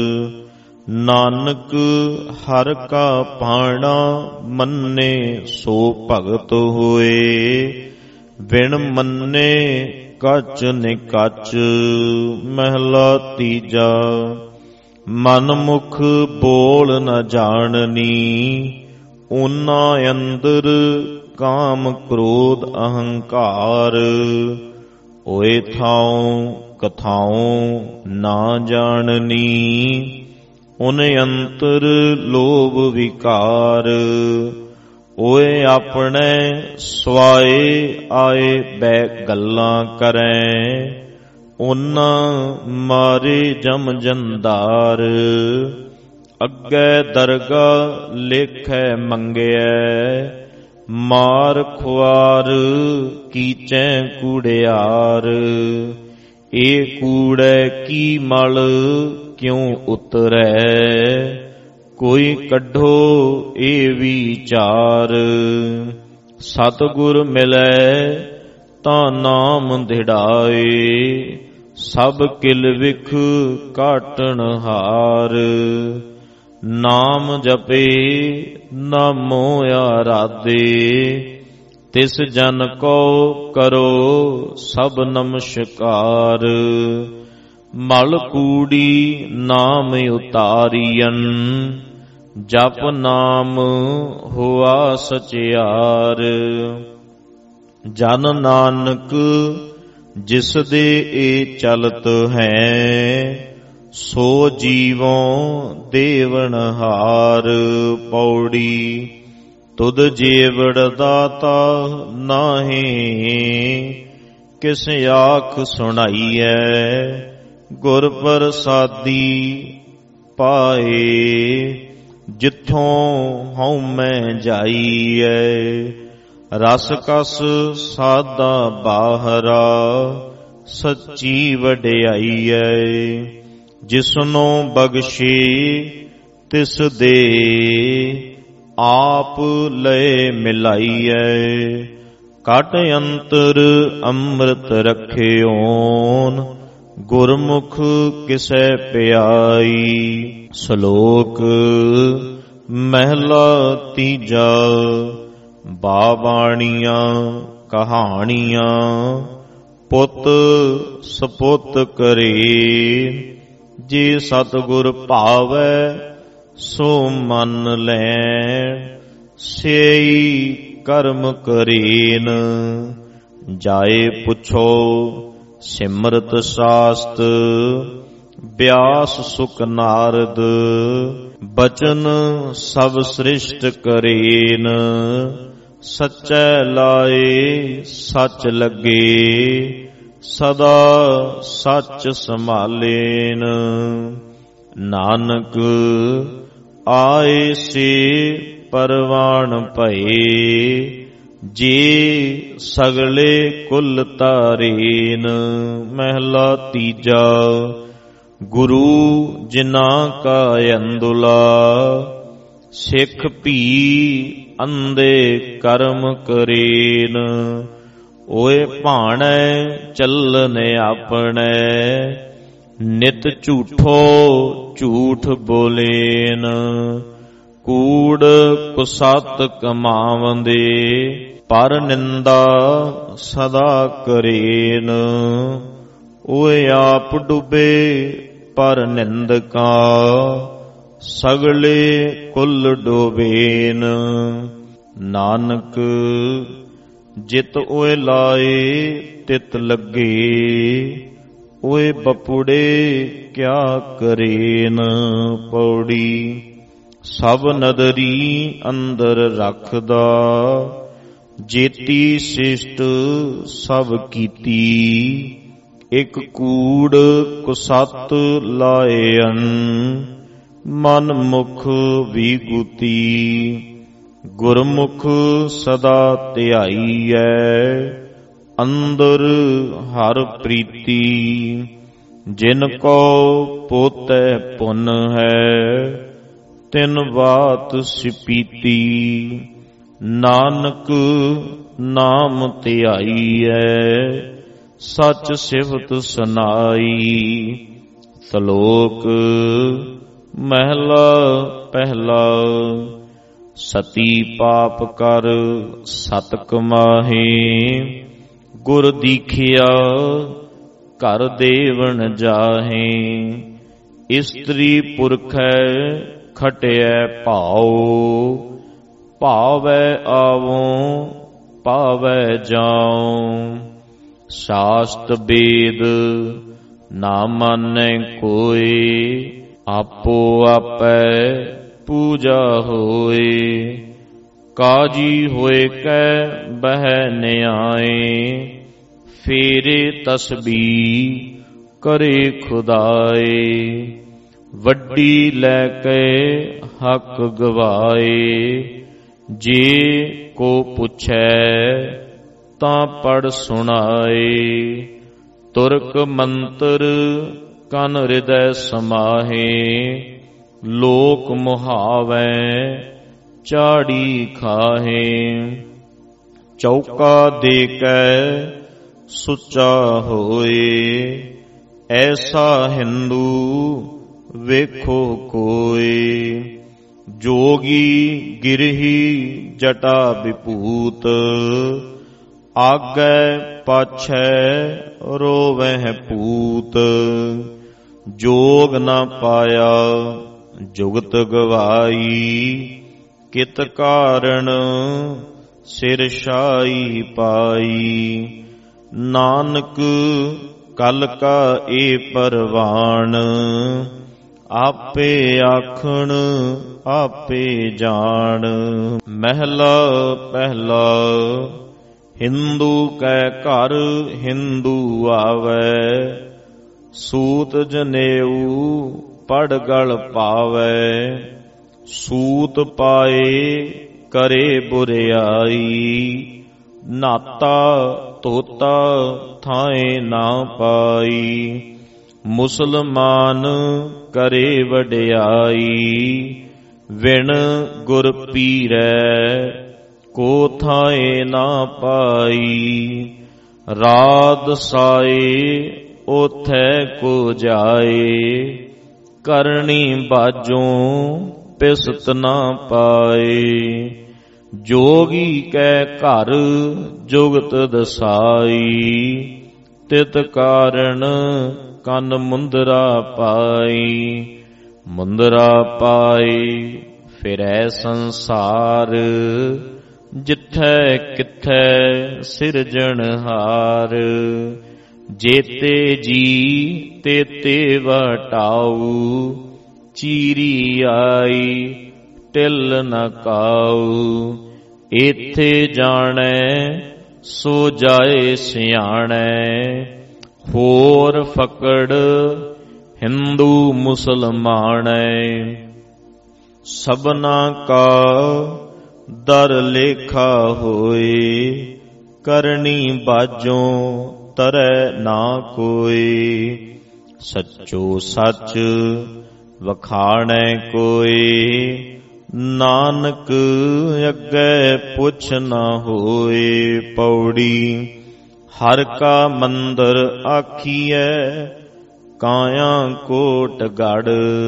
ਨਾਨਕ ਹਰ ਕਾ ਭਾਣਾ ਮੰਨੇ ਸੋ ਭਗਤ ਹੋਏ, ਬਿਨ ਮੰਨੇ ਕੱਚ ਨਿਕੱਚ। ਮਹਿਲਾ ਤੀਜਾ। ਮਨ ਮੁਖ ਬੋਲ ਨ ਜਾਣਨੀ, ਊਨਾ ਅੰਦਰ ਕਾਮ ਕ੍ਰੋਧ ਅਹੰਕਾਰ। ਓਏ ਥਾਉ ਕਥਾਉ ਨਾ ਜਾਣਨੀ, ਉਨ ਅੰਤਰ ਲੋਭ ਵਿਕਾਰ। ਓਏ ਆਪਣੇ ਸਵਾਏ ਆਏ ਬੈ ਗੱਲਾਂ ਕਰੈ, ਉਹਨਾਂ ਮਾਰੇ ਜਮ ਜੰਦਾਰ। ਅੱਗੇ ਦਰਗਾਹ ਲੇਖੈ ਮੰਗਿਐ, ਮਾਰ ਖੁਆਰ ਕੀਚੈ ਕੂੜਿਆਰ। ਏ ਕੂੜੈ ਕੀ ਮਲ ਕਿਉ ਉਤਰੈ, ਕੋਈ ਕੱਢੋ ਏ ਵਿਚਾਰ। ਸਤਿਗੁਰ ਮਿਲੈ ਤਾਂ ਨਾਮ ਧਿੜਾਏ, ਸਭ ਕਿਲ ਵਿਖ ਕਾਟਣ ਹਾਰ। ਨਾਮ ਜਪੇ ਨਾ ਮੋਹ ਆਰਾਧੇ, ਤਿਸ ਜਨ ਕੋ ਕਰੋ ਸਭ ਨਮਸਕਾਰ। ਮਲ ਕੂੜੀ ਨਾਮ ਉਤਾਰੀਅਨ, ਜਪ ਨਾਮ ਹੋਆ ਸਚਿਆਰ। ਜਨ ਨਾਨਕ ਜਿਸ ਦੇ ਏ ਚਲਤ ਹੈ, ਸੋ ਜੀਵੋਂ ਦੇਵਨ ਹਾਰ। ਪੌੜੀ। ਤੁਧ ਜੀਵੜ ਦਾਤਾ ਨਾਹੀਂ, ਕਿਸ ਆਖ ਸੁਣਾਈਐ। ਗੁਰ ਪ੍ਰਸਾਦੀ ਪਾਏ, ਜਿੱਥੋਂ ਹਉਮੈ ਜਾਈਐ। ਰਸ ਕਸ ਸਾਦਾ ਬਾਹਰਾ, ਸੱਚੀ ਵਡਿਆਈਐ। ਜਿਸਨੂੰ ਬਖਸ਼ੇ ਤਿਸ ਦੇ, ਆਪ ਲਏ ਮਿਲਾਈਐ। ਕਟ ਅੰਤਰ ਅੰਮ੍ਰਿਤ ਰਖਿਓਨ, ਗੁਰਮੁਖ ਕਿਸੈ ਪਿਆਈ। ਸ਼ਲੋਕ ਮਹਿਲਾ ਤੀਜਾ। ਬਾਬਾਣੀਆਂ ਕਹਾਣੀਆਂ, ਪੁੱਤ ਸਪੁੱਤ ਕਰੇ। ਜੇ ਸਤਿਗੁਰ ਭਾਵੈ ਸੋ ਮੰਨ ਲੈਣ, ਸੇਈ ਕਰਮ ਕਰੇਨ। ਜਾਏ ਪੁੱਛੋ ਸਿਮਰਤ ਸਾਸਤ, ਬਿਆਸ ਸੁਖ ਨਾਰਦ। ਬਚਨ ਸਭ ਸ੍ਰਿਸ਼ਟ ਕਰੇਨ, ਸਚੈ ਲਾਏ ਸੱਚ ਲੱਗੇ। ਸਦਾ ਸੱਚ ਸੰਭਾਲੇਨ। ਨਾਨਕ ਆਏ ਸੇ ਪਰਵਾਣ ਭਏ, ਜੇ ਸਗਲੇ ਕੁਲ ਤਾਰੇਨ। ਮਹਿਲਾ ਤੀਜਾ। ਗੁਰੂ ਜਿਨ੍ਹਾਂ ਕਾ ਅੰਦੁਲਾ, ਸਿੱਖ ਭੀ ਅੰਧੇ ਕਰਮ ਕਰੇਨ। ਓਏ ਭਾਣੈ ਚੱਲਨ ਆਪਣੇ, ਨਿਤ ਝੂਠੋ ਝੂਠ ਬੋਲੇਨ। ਕੂੜ ਕੁਸਤ ਕਮਾਵੰਦੇ, ਪਰ ਨਿੰਦਾ ਸਦਾ ਕਰੇਨ। ਓਏ ਆਪ ਡੁੱਬੇ ਪਰ ਨਿੰਦਕਾ, ਸਗਲੇ ਕੁਲ ਡੋਬੇਨ। ਨਾਨਕ ਜਿਤ ਓਏ ਲਾਏ ਤਿਤ ਲੱਗੇ, ਓਏ ਬਪੁੜੇ ਕਿਆ ਕਰੇਨ। ਪੌੜੀ। ਸਭ ਨਦਰੀ ਅੰਦਰ ਰੱਖਦਾ, ਜੇਤੀ ਸਿਸ਼ਟ ਸਭ ਕੀਤੀ। ਇਕ ਕੂੜ ਕੁਸਤ ਲਾਇਨ, ਮਨ ਮੁਖ ਵਿਗੂਤੀ। ਗੁਰਮੁਖ ਸਦਾ ਧਿਆਈਐ, ਅੰਦਰ ਹਰ ਪ੍ਰੀਤੀ। ਜਿਨ ਕੋ ਪੋਤੈ ਪੁੰਨ ਹੈ, ਤਿਨ ਬਾਤ ਸਿਪੀਤੀ। ਨਾਨਕ ਨਾਮ ਧਿਆਈਐ, ਸਚ ਸਿਫਤ ਸੁਨਾਈ। ਸ਼ਲੋਕ ਮਹਿਲਾ ਪਹਿਲਾ। ਸਤੀ ਪਾਪ ਕਰ ਸਤ ਕਮਾਹੇ, ਗੁਰ ਦੀਖਿਆ ਘਰ ਦੇਵਨ ਜਾਹੇ। ਇਸਤਰੀ ਪੁਰਖੈ ਖਟਿਐ ਭਾਉ, ਭਾਵੈ ਆਵੋਂ ਪਾਵੈ ਜਾਉ। ਸ਼ਾਸਤ ਬੇਦ ਨਾ ਮਾਨੈ ਕੋਇ, ਆਪੋ ਆਪੈ ਪੂਜਾ ਹੋਏ। ਕਾਜੀ ਹੋਏ ਕੈ ਬਹਿ ਨਿਆਏ, ਫੇਰੇ ਤਸਬੀਹ ਕਰੇ ਖੁਦਾਏ। ਵੱਡੀ ਲੈ ਕੇ ਹੱਕ ਗਵਾਏ, ਜੇ ਕੋ ਪੁੱਛੈ ਤਾਂ ਪੜ ਸੁਣਾਏ। ਤੁਰਕ ਮੰਤਰ ਕਨ ਹਿਰਦੈ ਸਮਾਹੇ, ਲੋਕ ਮੁਹਾਵੈ ਚਾੜੀ ਖਾਹੇ। ਚੌਕਾ ਦੇ ਕੈ ਸੁੱਚਾ ਹੋਏ, ਐਸਾ ਹਿੰਦੂ ਵੇਖੋ ਕੋਇ। ਜੋਗੀ ਗਿਰਹੀ ਜਟਾ ਵਿਭੂਤ, ਆਗੈ ਪਾਛੈ ਰੋਵਹਿ ਪੂਤ। ਜੋਗ ਨਾ ਪਾਇਆ ਜੁਗਤ ਗਵਾਈ, ਕਿਤ ਕਾਰਣ ਸਿਰ ਛਾਈ ਪਾਈ। ਨਾਨਕ ਕਲ ਕਾ ਏ ਪਰਵਾਣ, ਆਪੇ ਆਖਣ ਆਪੇ ਜਾਣ। ਮਹਿਲਾ ਪਹਿਲਾ। ਹਿੰਦੂ ਕੈ ਘਰ ਹਿੰਦੂ ਆਵੈ, ਸੂਤ ਜਨੇਊ ਪੜ ਗਲ ਪਾਵੈ। ਸੂਤ ਪਾਏ ਕਰੇ ਬੁਰਿਆਈ, ਨਾਤਾ ਧੋਤਾ ਥਾਏ ਨਾ ਪਾਈ। ਮੁਸਲਮਾਨ ਕਰੇ ਵਡਿਆਈ, ਵਿਣ ਗੁਰ ਪੀਰੈ ਕੋ ਥਾਏ ਨਾ ਪਾਈ। ਰਾਤ ਸਾਏ ਉਥੈ ਕੋ ਜਾਏ, ਕਰਨੀ ਬਾਜੋਂ ਪਿਸਤ ਨਾ ਪਾਏ। ਜੋਗੀ ਕੈ ਘਰ ਜੁਗਤ ਦਸਾਈ, ਤਿਤ ਕਾਰਣ ਕੰਨ ਮੁੰਦਰਾ ਪਾਈ। ਮੁੰਦਰਾ ਪਾਈ ਫਿਰੈ ਸੰਸਾਰ, ਜਿੱਥੈ ਕਿੱਥੈ ਸਿਰਜਣਹਾਰ। ਜੇਤੇ ਜੀ ਤੇਤੇ ਵਟਾਊ, ਚੀਰੀ ਆਈ ਟਿਲ ਨ ਕਾਊ। ਏਥੇ ਜਾਣੈ ਸੋ ਜਾਏ ਸਿਆਣੈ, ਹੋਰ ਫਕੜ ਹਿੰਦੂ ਮੁਸਲਮਾਨੈ। ਸਭਨਾ ਕਾ ਦਰ ਲੇਖਾ ਹੋਏ, ਕਰਨੀ ਬਾਝੋਂ ਤਰੈ ਨਾ ਕੋਈ। ਸੱਚੋ ਸੱਚ ਵਖਾਣੈ ਕੋਈ, ਨਾਨਕ ਅੱਗੇ ਪੁੱਛ ਨਾ ਹੋਏ। ਪੌੜੀ ਹਰ ਕਾ ਮੰਦਰ ਆਖੀਐ, ਕਾਇਆ ਕੋਟ ਗੜ।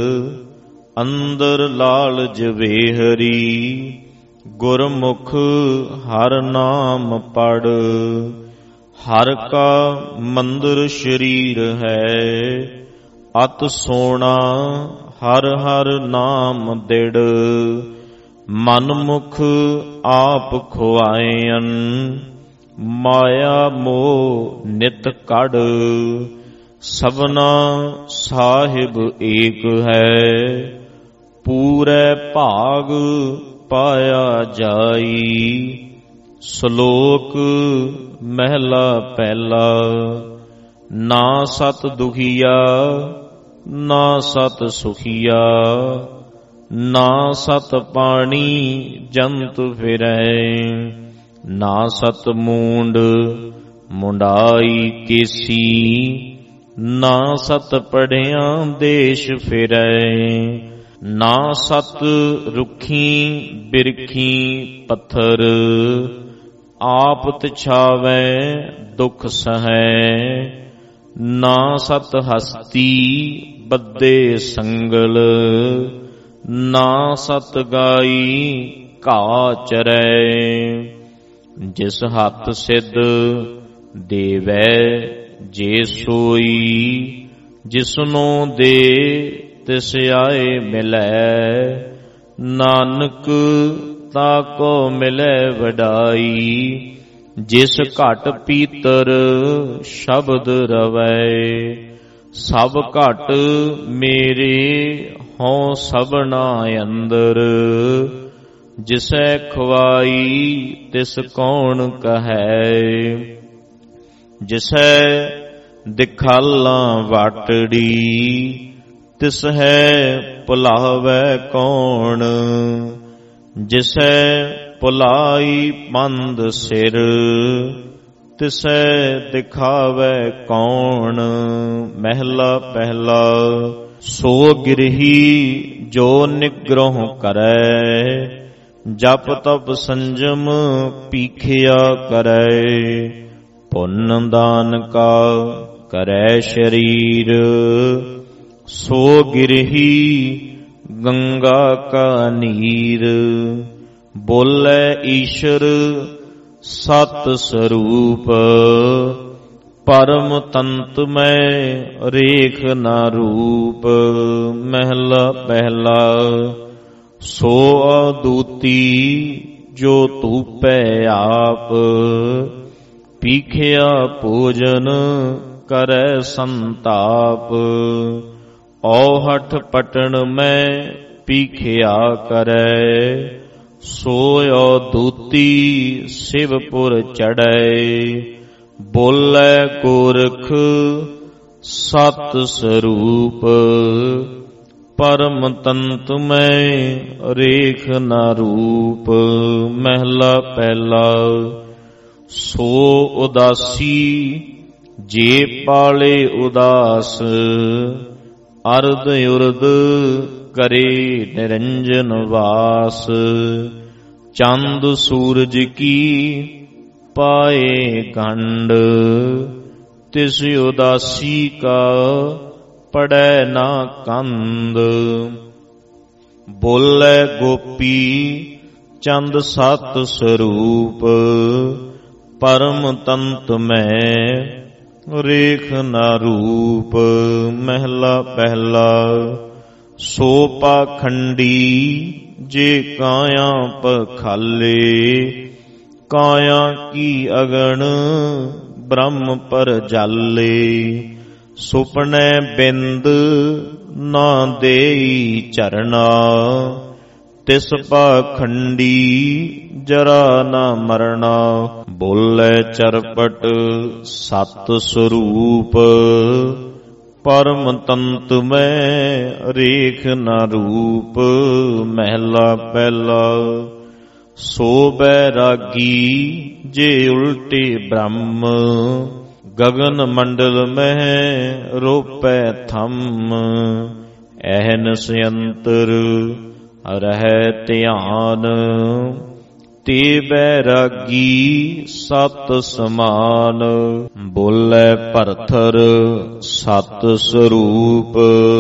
ਅੰਦਰ ਲਾਲ ਜਵੇਹਰੀ, ਗੁਰਮੁਖ ਹਰ ਨਾਮ ਪੜ। ਹਰ ਕਾ ਮੰਦਰ ਸ਼ਰੀਰ ਹੈ, ਅਤ ਸੋਣਾ ਹਰ ਹਰ ਨਾਮ ਦਿੜ। ਮਨ ਮੁਖ ਆਪ ਖੁਆਇਨ, ਮਾਇਆ ਮੋਹ ਨਿਤ ਕੜ। ਸਭਨਾ ਸਾਹਿਬ ਏਕ ਹੈ, ਪੂਰੇ ਭਾਗ ਪਾਇਆ ਜਾਈ। ਸ਼ਲੋਕ ਮਹਿਲਾ ਪਹਿਲਾ। ਨਾ ਸਤ ਦੁਖੀਆ ਨਾ ਸਤ ਸੁਖੀਆ, ਨਾ ਸਤ ਪਾਣੀ ਜੰਤ ਫਿਰੈ। ਨਾ ਸਤ ਮੂੰਡ ਮੁੰਡਾਈ ਕੇਸੀ, ਨਾ ਸਤ ਪੜਿਆਂ ਦੇਸ਼ ਫਿਰੈ। ਨਾ ਸਤ ਰੁੱਖੀ ਬਿਰਖੀ ਪੱਥਰ, ਆਪ ਤਿਛਾਵੈ ਦੁਖ ਸਹੈ। ਨਾ ਸਤ ਹਸਤੀ ਬੱਧੇ ਸੰਗਲ, ਨਾ ਸਤ ਗਾਈ ਘਾ ਚਰੈ। ਜਿਸ ਹੱਥ ਸਿੱਧ ਦੇਵੈ ਜੇ ਸੋਈ, ਜਿਸਨੂੰ ਦੇ ਤਿਸ ਆਏ ਮਿਲੈ। ਨਾਨਕ ਤਾਕੋ ਮਿਲੈ ਵਡਾਈ, ਜਿਸ ਘਟ ਪੀਤਰ ਸ਼ਬਦ ਰਵੈ। ਸਭ ਘਟ ਮੇਰੇ ਹੋਂ ਸਭਨਾ ਅੰਦਰ, ਜਿਸੈ ਖਵਾਈ ਤਿਸ ਕੌਣ ਕਹੈ। ਜਿਸੈ ਦਿਖਾਲਾਂ ਵਾਟੜੀ, ਤਿਸ ਹੈ ਭੁਲਾਵੈ ਕੌਣ। ਜਿਸੈ ਭੁਲਾਈ ਪੰਧ ਸਿਰ, ਤਿਸੈ ਦਿਖਾਵੈ ਕੌਣ। ਮਹਿਲਾ ਪਹਿਲਾ। ਸੋ ਗਿਰਹੀ ਜੋ ਨਿਗ੍ਰਹ ਕਰੈ, ਜਪ ਤਪ ਸੰਜਮ ਪੀਖਿਆ ਕਰੈ। ਪੁੰਨ ਦਾਨ ਕਾ ਕਰੈ ਸ਼ਰੀਰ, ਸੋ ਗਿਰਹੀ ਗੰਗਾ ਕਾ ਨੀਰ। ਬੋਲੇ ਈਸ਼ਰ ਸਤ ਸਰੂਪ, ਪਰਮ ਤੰਤ ਮੈਂ ਰੇਖ ਨਾ ਰੂਪ। ਮਹਿਲਾ ਪਹਿਲਾ। ਸੋ ਅਦੂਤੀ ਜੋ ਧੂਪੈ ਆਪ, ਪੀਖਿਆ ਭੋਜਨ ਕਰੈ ਸੰਤਾਪ। ਔਹਠ ਪਟਣ ਮੈਂ ਪੀਖਿਆ ਕਰੈ, ਸੋ ਅਦੂਤੀ ਸ਼ਿਵਪੁਰ ਚੜ੍ਹੈ। ਬੋਲੇ ਗੋਰਖ ਸਤ ਸਰੂਪ, ਪਰਮ ਤੰਤ ਮੈਂ ਰੇਖ ਨਾ ਰੂਪ। ਮਹਿਲਾ ਪਹਿਲਾ। ਸੋ ਉਦਾਸੀ ਜੇ ਪਾਲੇ ਉਦਾਸ, ਅਰਧ ਉਰਧ ਕਰੇ ਨਿਰੰਜਨ ਵਾਸ। ਚੰਦ ਸੂਰਜ ਕੀ ਪਾਏ ਗੰਡ, ਤਿਸ ਉਦਾਸੀ ਕਾ ਪੜੈ ਨਾ ਕੰਦ। ਬੋਲੇ ਗੋਪੀ ਚੰਦ ਸਤ ਸਰੂਪ, ਪਰਮ ਤੰਤ ਮੈਂ ਰੇਖ ਨਾ ਰੂਪ। ਮਹਿਲਾ ਪਹਿਲਾ। ਸੋ ਪਾਖੰਡੀ ਜੇ ਕਾਇਆ ਪਖਾਲੇ, ਕਾਇਆ ਕੀ ਅਗਣ ਬ੍ਰਹਮ ਪਰ ਜਾਲੇ। ਸੁਪਨੇ ਬਿੰਦ ਨਾ ਦੇਈ ਝਰਨਾ, ਤਿਸ ਪਾਖੰਡੀ ਜਰਾ ਨਾ ਮਰਨਾ। ਬੋਲੇ ਚਰਪਟ ਸਤ ਸਰੂਪ, ਪਰਮ ਤੰਤ ਮੈਂ ਰੇਖ ਨਾ ਰੂਪ। ਮਹਿਲਾ ਪਹਿਲਾ। ਸੋ ਬੈਰਾਗੀ ਜੇ ਉਲਟੇ ਬ੍ਰਹਮ, ਗਗਨ ਮੰਡਲ ਮਹਿ ਰੋਪੈ ਥੰਮ। ਐਹਨਸ ਅੰਤਰ ਰਹਿ ਧਿਆਨ, ਤੇ ਬੈਰਾਗੀ ਸਤ ਸਮਾਨ। ਬੋਲੇ ਭਰਥਰ ਸਤ ਸਰੂਪ,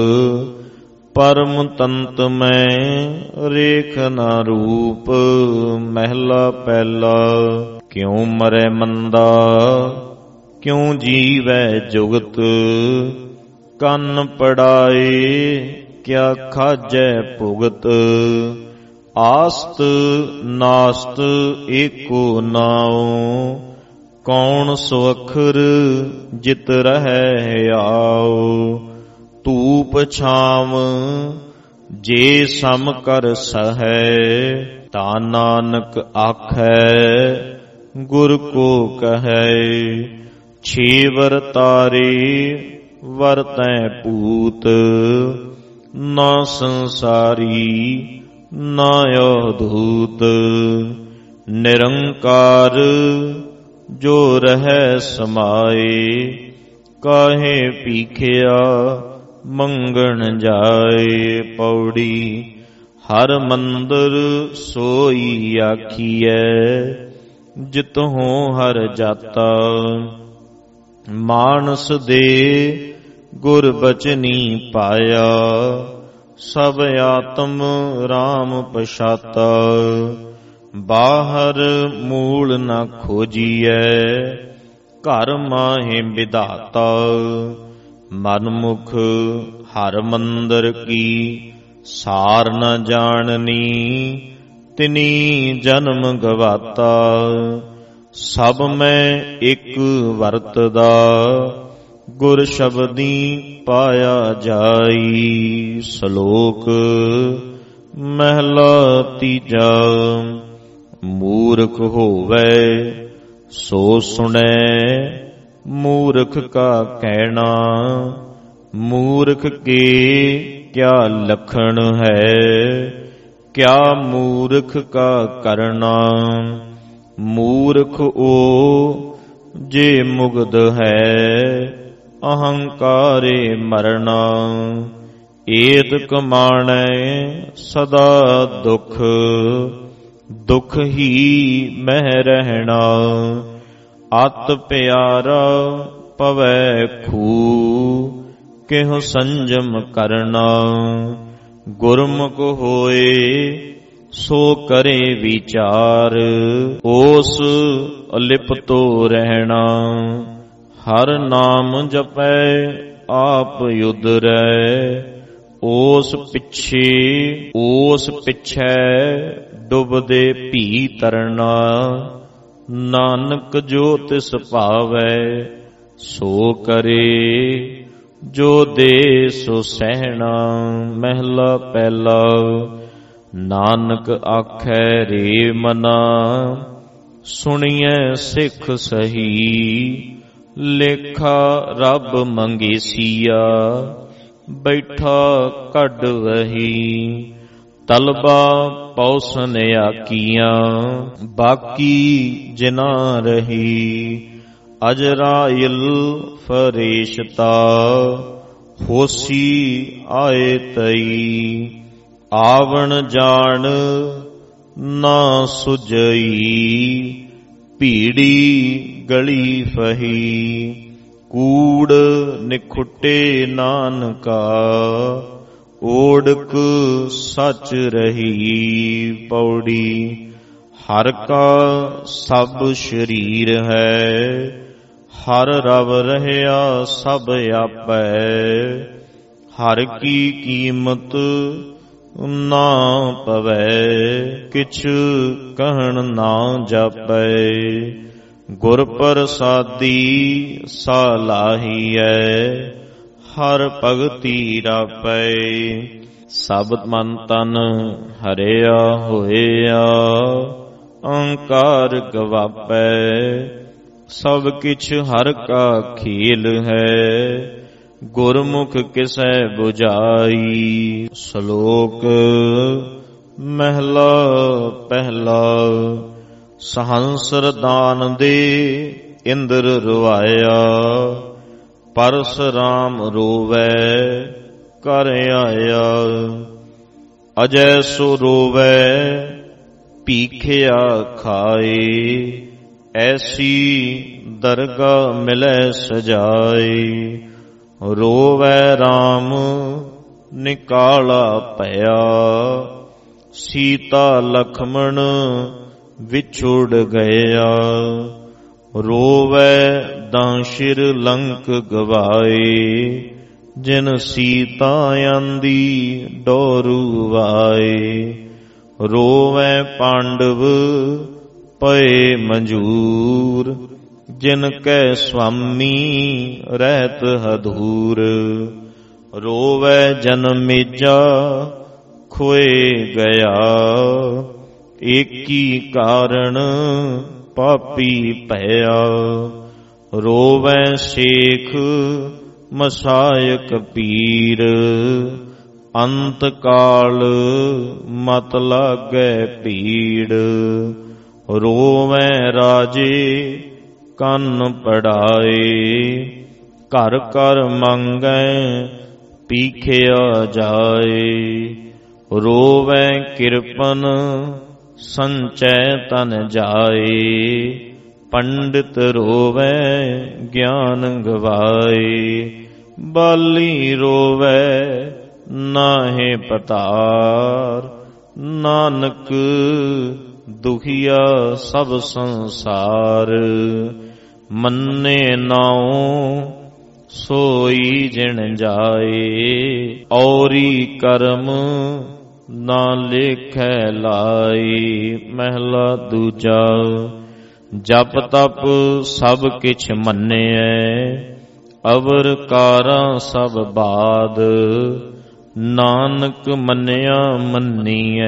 ਪਰਮ ਤੰਤ ਮੈਂ ਰੇਖ ਨਾ ਰੂਪ। ਮਹਿਲਾ ਪਹਿਲਾ। ਕਿਉ ਮਰੈ ਮੰਦਾ ਕਿਉ ਜੀਵੈ ਜੁਗਤ, ਕੰਨ ਪੜਾਏ ਕਿਆ ਖਾਜੈ ਭੁਗਤ। ਆਸਤ ਨਾਸਤ ਏਕੋ ਨਾਉ, ਕੌਣ ਸੋ ਅੱਖਰ ਜਿਤ ਰਹਿ ਆਉ। ਧੂਪ ਛਾਮ ਜੇ ਸਮ ਕਰ ਸਹੈ, ਤਾ ਨਾਨਕ ਆਖੈ ਗੁਰ ਕੋ ਕਹੈ। ਛੇ ਵਰਤਾਰੇ ਵਰਤੈ ਪੂਤ, ਨਾ ਸੰਸਾਰੀ ਨਾ ਅਵਧੂਤ। ਨਿਰੰਕਾਰ ਜੋ ਰਹਿ ਸਮਾਏ, ਕਾਹੇ ਪੀਖਿਆ ਮੰਗਣ ਜਾਏ। ਪੌੜੀ। ਹਰ ਮੰਦਰ ਸੋਈ ਆਖੀਐ, ਜਿਤਹੁ ਹਰ ਜਾਤਾ। ਮਾਨਸ ਦੇ ਗੁਰ ਬਚਨੀ ਪਾਇਆ, ਸਭ ਆਤਮ ਰਾਮ ਪਛਾਤਾ। ਬਾਹਰ ਮੂਲ ਨ ਖੋਜੀਐ, ਘਰ ਮਾਹਿ ਵਿਧਾਤਾ। ਮਨਮੁਖ ਹਰ ਮੰਦਰ ਕੀ, ਸਾਰ ਨ ਜਾਣਨੀ। ਤਿਨੀ ਜਨਮ ਗਵਾਤਾ, ਸਭ ਮੈਂ ਇੱਕ ਵਰਤਦਾ। ਗੁਰ ਸ਼ਬਦੀ ਪਾਇਆ ਜਾਈ। ਸ਼ਲੋਕ ਮਹਿਲਾ ਤੀਜਾ। ਮੂਰਖ ਹੋਵੇ ਸੋ ਸੁਣੈ, ਮੂਰਖ ਕਾ ਕਹਿਣਾ। ਮੂਰਖ ਕੇ ਕਿਆ ਲਖਣ ਹੈ, ਕਿਆ ਮੂਰਖ ਕਾ ਕਰਨਾ। ਮੂਰਖ ਉਹ ਜੇ ਮੁਗਧ ਹੈ, ਅਹੰਕਾਰੇ ਮਰਨਾ। ਏਤ ਕਮਾਣੈ ਸਦਾ ਦੁਖ, ਦੁਖ ਹੀ ਮਹਿ ਰਹਿਣਾ। ਅਤ ਪਿਆਰਾ ਪਵੈ ਖੂ, ਕਿਹੁ ਸੰਜਮ ਕਰਨਾ। ਗੁਰਮੁਖ ਹੋਏ ਸੋ ਕਰੇ ਵਿਚਾਰ, ਓਸ ਅਲਿਪਤੋ ਰਹਿਣਾ। ਹਰ ਨਾਮ ਜਪੈ ਆਪ ਉਧਰੈ, ਓਸ ਪਿੱਛੇ ਓਸ ਪਿੱਛੈ ਡੁਬਦੇ ਭੀ ਤਰਨਾ। ਨਾਨਕ ਜੋ ਤਿਸ ਭਾਵੈ ਸੋ ਕਰੇ, ਜੋ ਦੇ ਸੋ ਸਹਿਣਾ। ਮਹਿਲਾ ਪਹਿਲਾ। ਨਾਨਕ ਆਖੈ ਰੇ ਮਨਾ, ਸੁਣੀਐ ਸਿੱਖ ਸਹੀ। ਲੇਖਾ ਰੱਬ ਮੰਗੇਸੀਆ, ਬੈਠਾ ਕੱਢ ਵਹੀ। ਤਲਬਾ ਪੌਸਨ ਆਕੀਆਂ, ਬਾਕੀ ਜਿਨਾ ਰਹੀ। ਅਜਰਾਇਲ ਫਰੇਸ਼ਤਾ, ਹੋਸੀ ਆਏ ਤਈ। ਆਵਣ ਜਾਣ ਨਾ ਸੁਝਈ, ਭੀੜੀ ਗਲੀ ਫਹੀ। ਕੂੜ ਨਿਖੁੱਟੇ ਨਾਨਕਾ, ਓੜਕ ਸੱਚ ਰਹੀ। ਪੌੜੀ। ਹਰ ਕਾ ਸਭ ਸ਼ਰੀਰ ਹੈ, ਹਰ ਰਵ ਰਹਿਆ ਸਭ ਆਪੈ। ਹਰ ਕੀ ਕੀਮਤ ਨਾ ਪਵੈ, ਕਿਛ ਕਹਿਣ ਨਾ ਜਾਪੈ। ਗੁਰ ਪ੍ਰਸਾਦੀ ਸਾਲਾਹੀਐ, ਹਰ ਭਗਤੀ ਰਾਪੈ। ਸਭ ਮਨ ਤਨ ਹਰਿਆ ਹੋਇਆ, ਅਹੰਕਾਰ ਗਵਾਪੈ। ਸਭ ਕਿਛ ਹਰ ਕਾ ਖੇਲ ਹੈ, ਗੁਰਮੁਖ ਕਿਸੈ 부ਝਾਈ। ਸ਼ਲੋਕ ਮਹਿਲਾ ਪਹਿਲਾ। ਸਹੰਸਰ ਦਾਨ ਦੇ ਇੰਦਰ ਰਵਾਇਆ, ਪਰਸਰਾਮ ਰੋਵੈ ਕਰ ਆਇਆ। ਅਜੈ ਸੋ ਰੋਵੈ ਭੀਖਿਆ ਖਾਏ, ਐਸੀ ਦਰਗਾ ਮਿਲੈ ਸਜਾਏ। ਰੋਵੈ ਰਾਮ ਨਿਕਾਲਾ ਭਇਆ, ਸੀਤਾ ਲਖਮਣ ਵਿਛੁੜ ਗਿਆ। ਰੋਵੈ ਦਾਸ਼ਿਰ ਲੰਕ ਗਵਾਏ, ਜਿਨ ਸੀਤਾ ਆਂਦੀ ਡੋਰੂ ਵਾਏ। ਰੋਵੈ ਪਾਂਡਵ ਪਏ ਮੰਜੂਰ, ਜਿਨ ਕੈ ਸੁਆਮੀ ਰਹਿਤ ਹਦੂਰ। ਰੋਵੈ ਜਨਮੇਜਾ ਖੋਏ ਗਿਆ, ਏਕੀ ਕਾਰਣ ਪਾਪੀ ਭਇਆ। ਰੋਵੈ ਸੇਖ ਮਸਾਇਕ ਪੀਰ, ਅੰਤ ਕਾਲ ਮਤ ਲਾਗੈ ਭੀੜ। ਰੋਵੈ ਰਾਜੇ ਕੰਨ ਪੜਾਏ, ਘਰ ਘਰ ਮੰਗੈ ਪੀਖਿਆ ਜਾਏ। ਰੋਵੈ ਕਿਰਪਨ ਸੰਚੈ ਤਨ ਜਾਏ। ਪੰਡਿਤ ਰੋਵੈ ਗਿਆਨ ਗਵਾਏ। ਬਾਲੀ ਰੋਵੈ ਨਾਹੇ ਪਤਾਰ। ਨਾਨਕ ਦੁਖੀਆ ਸਭ ਸੰਸਾਰ। ਮੰਨੇ ਨਾਉ ਸੋਈ ਜਿਣ ਜਾਏ। ਔਰੀ ਕਰਮ ਨਾ ਲੇਖੈ ਲਾਈ। ਮਹਿਲਾ ਦੂਜਾ। ਜਪ ਤਪ ਸਭ ਕਿਛ ਮੰਨਿਐ। ਅਵਰ ਕਾਰਾਂ ਸਭ ਬਾਦ। ਨਾਨਕ ਮੰਨਿਆ ਮੰਨੀਐ।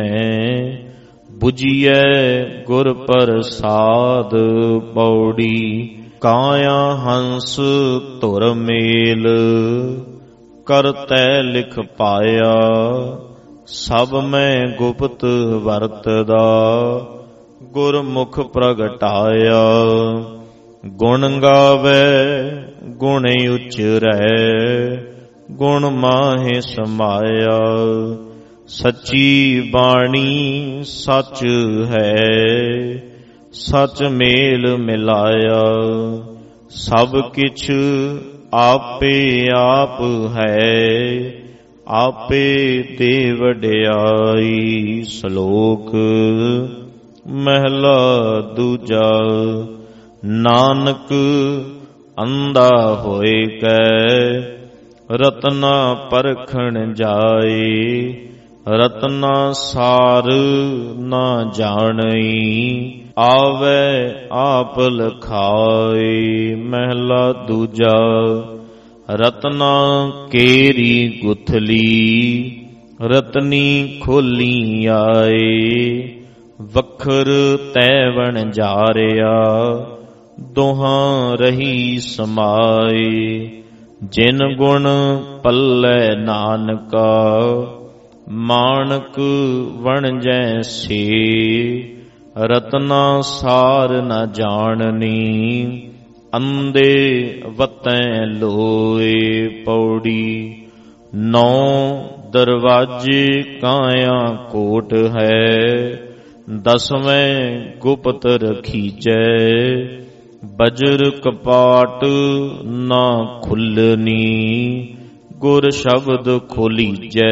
ਬੁਝੀਐ ਗੁਰ ਪ੍ਰਸਾਦ। ਪੌੜੀ। ਕਾਇਆ ਹੰਸ ਧੁਰ ਮੇਲ। ਕਰਤੈ ਲਿਖ ਪਾਇਆ। ਸਭ ਮੈਂ ਗੁਪਤ ਵਰਤਦਾ। ਗੁਰਮੁਖ ਪ੍ਰਗਟਾਇਆ। ਗੁਣ ਗਾਵੈ ਗੁਣ ਉਚਰੈ। ਗੁਣ ਮਾਹੇ ਸਮਾਇਆ। ਸੱਚੀ ਬਾਣੀ ਸੱਚ ਹੈ। ਸੱਚ ਮੇਲ ਮਿਲਾਇਆ। ਸਭ ਕਿਛ ਆਪੇ ਆਪ ਹੈ। ਆਪੇ ਦੇ ਵਡਿਆਈ। ਸ਼ਲੋਕ ਮਹਿਲਾ ਦੂਜਾ। ਨਾਨਕ ਅੰਧਾ ਹੋਏ ਕੈ ਰਤਨਾ ਪਰਖਣ ਜਾਏ। ਰਤਨਾ ਸਾਰ ਨਾ ਜਾਣਈ। ਆਵੈ ਆਪ ਲਖਾਏ। ਮਹਿਲਾ ਦੂਜਾ। ਰਤਨਾ ਕੇਰੀ ਗੁਥਲੀ। ਰਤਨੀ ਖੋਲੀ ਆਏ। ਵਖਰ ਤੈਵਣ ਜਾਰਿਆ। ਦੋਹਾਂ ਰਹੀ ਸਮਾਏ। ਜਿਨ ਗੁਣ ਪੱਲੇ ਨਾਨਕਾ। ਮਾਣਕ ਵਣਜੈ ਸੇ। ਰਤਨਾ ਸਾਰ ਨ ਜਾਣਨੀ। ਅੰਧੇ ਵਤੈ ਲੋਏ। ਪੌੜੀ। ਨੌ ਦਰਵਾਜੇ ਕਾਇਆ ਕੋਟ ਹੈ। ਦਸਵੇਂ ਗੁਪਤ ਰਖੀਜੈ। ਬਜਰ ਕਪਾਟ ਨਾ ਖੁੱਲਨੀ। ਗੁਰ ਸ਼ਬਦ ਖੋਲੀਜੈ।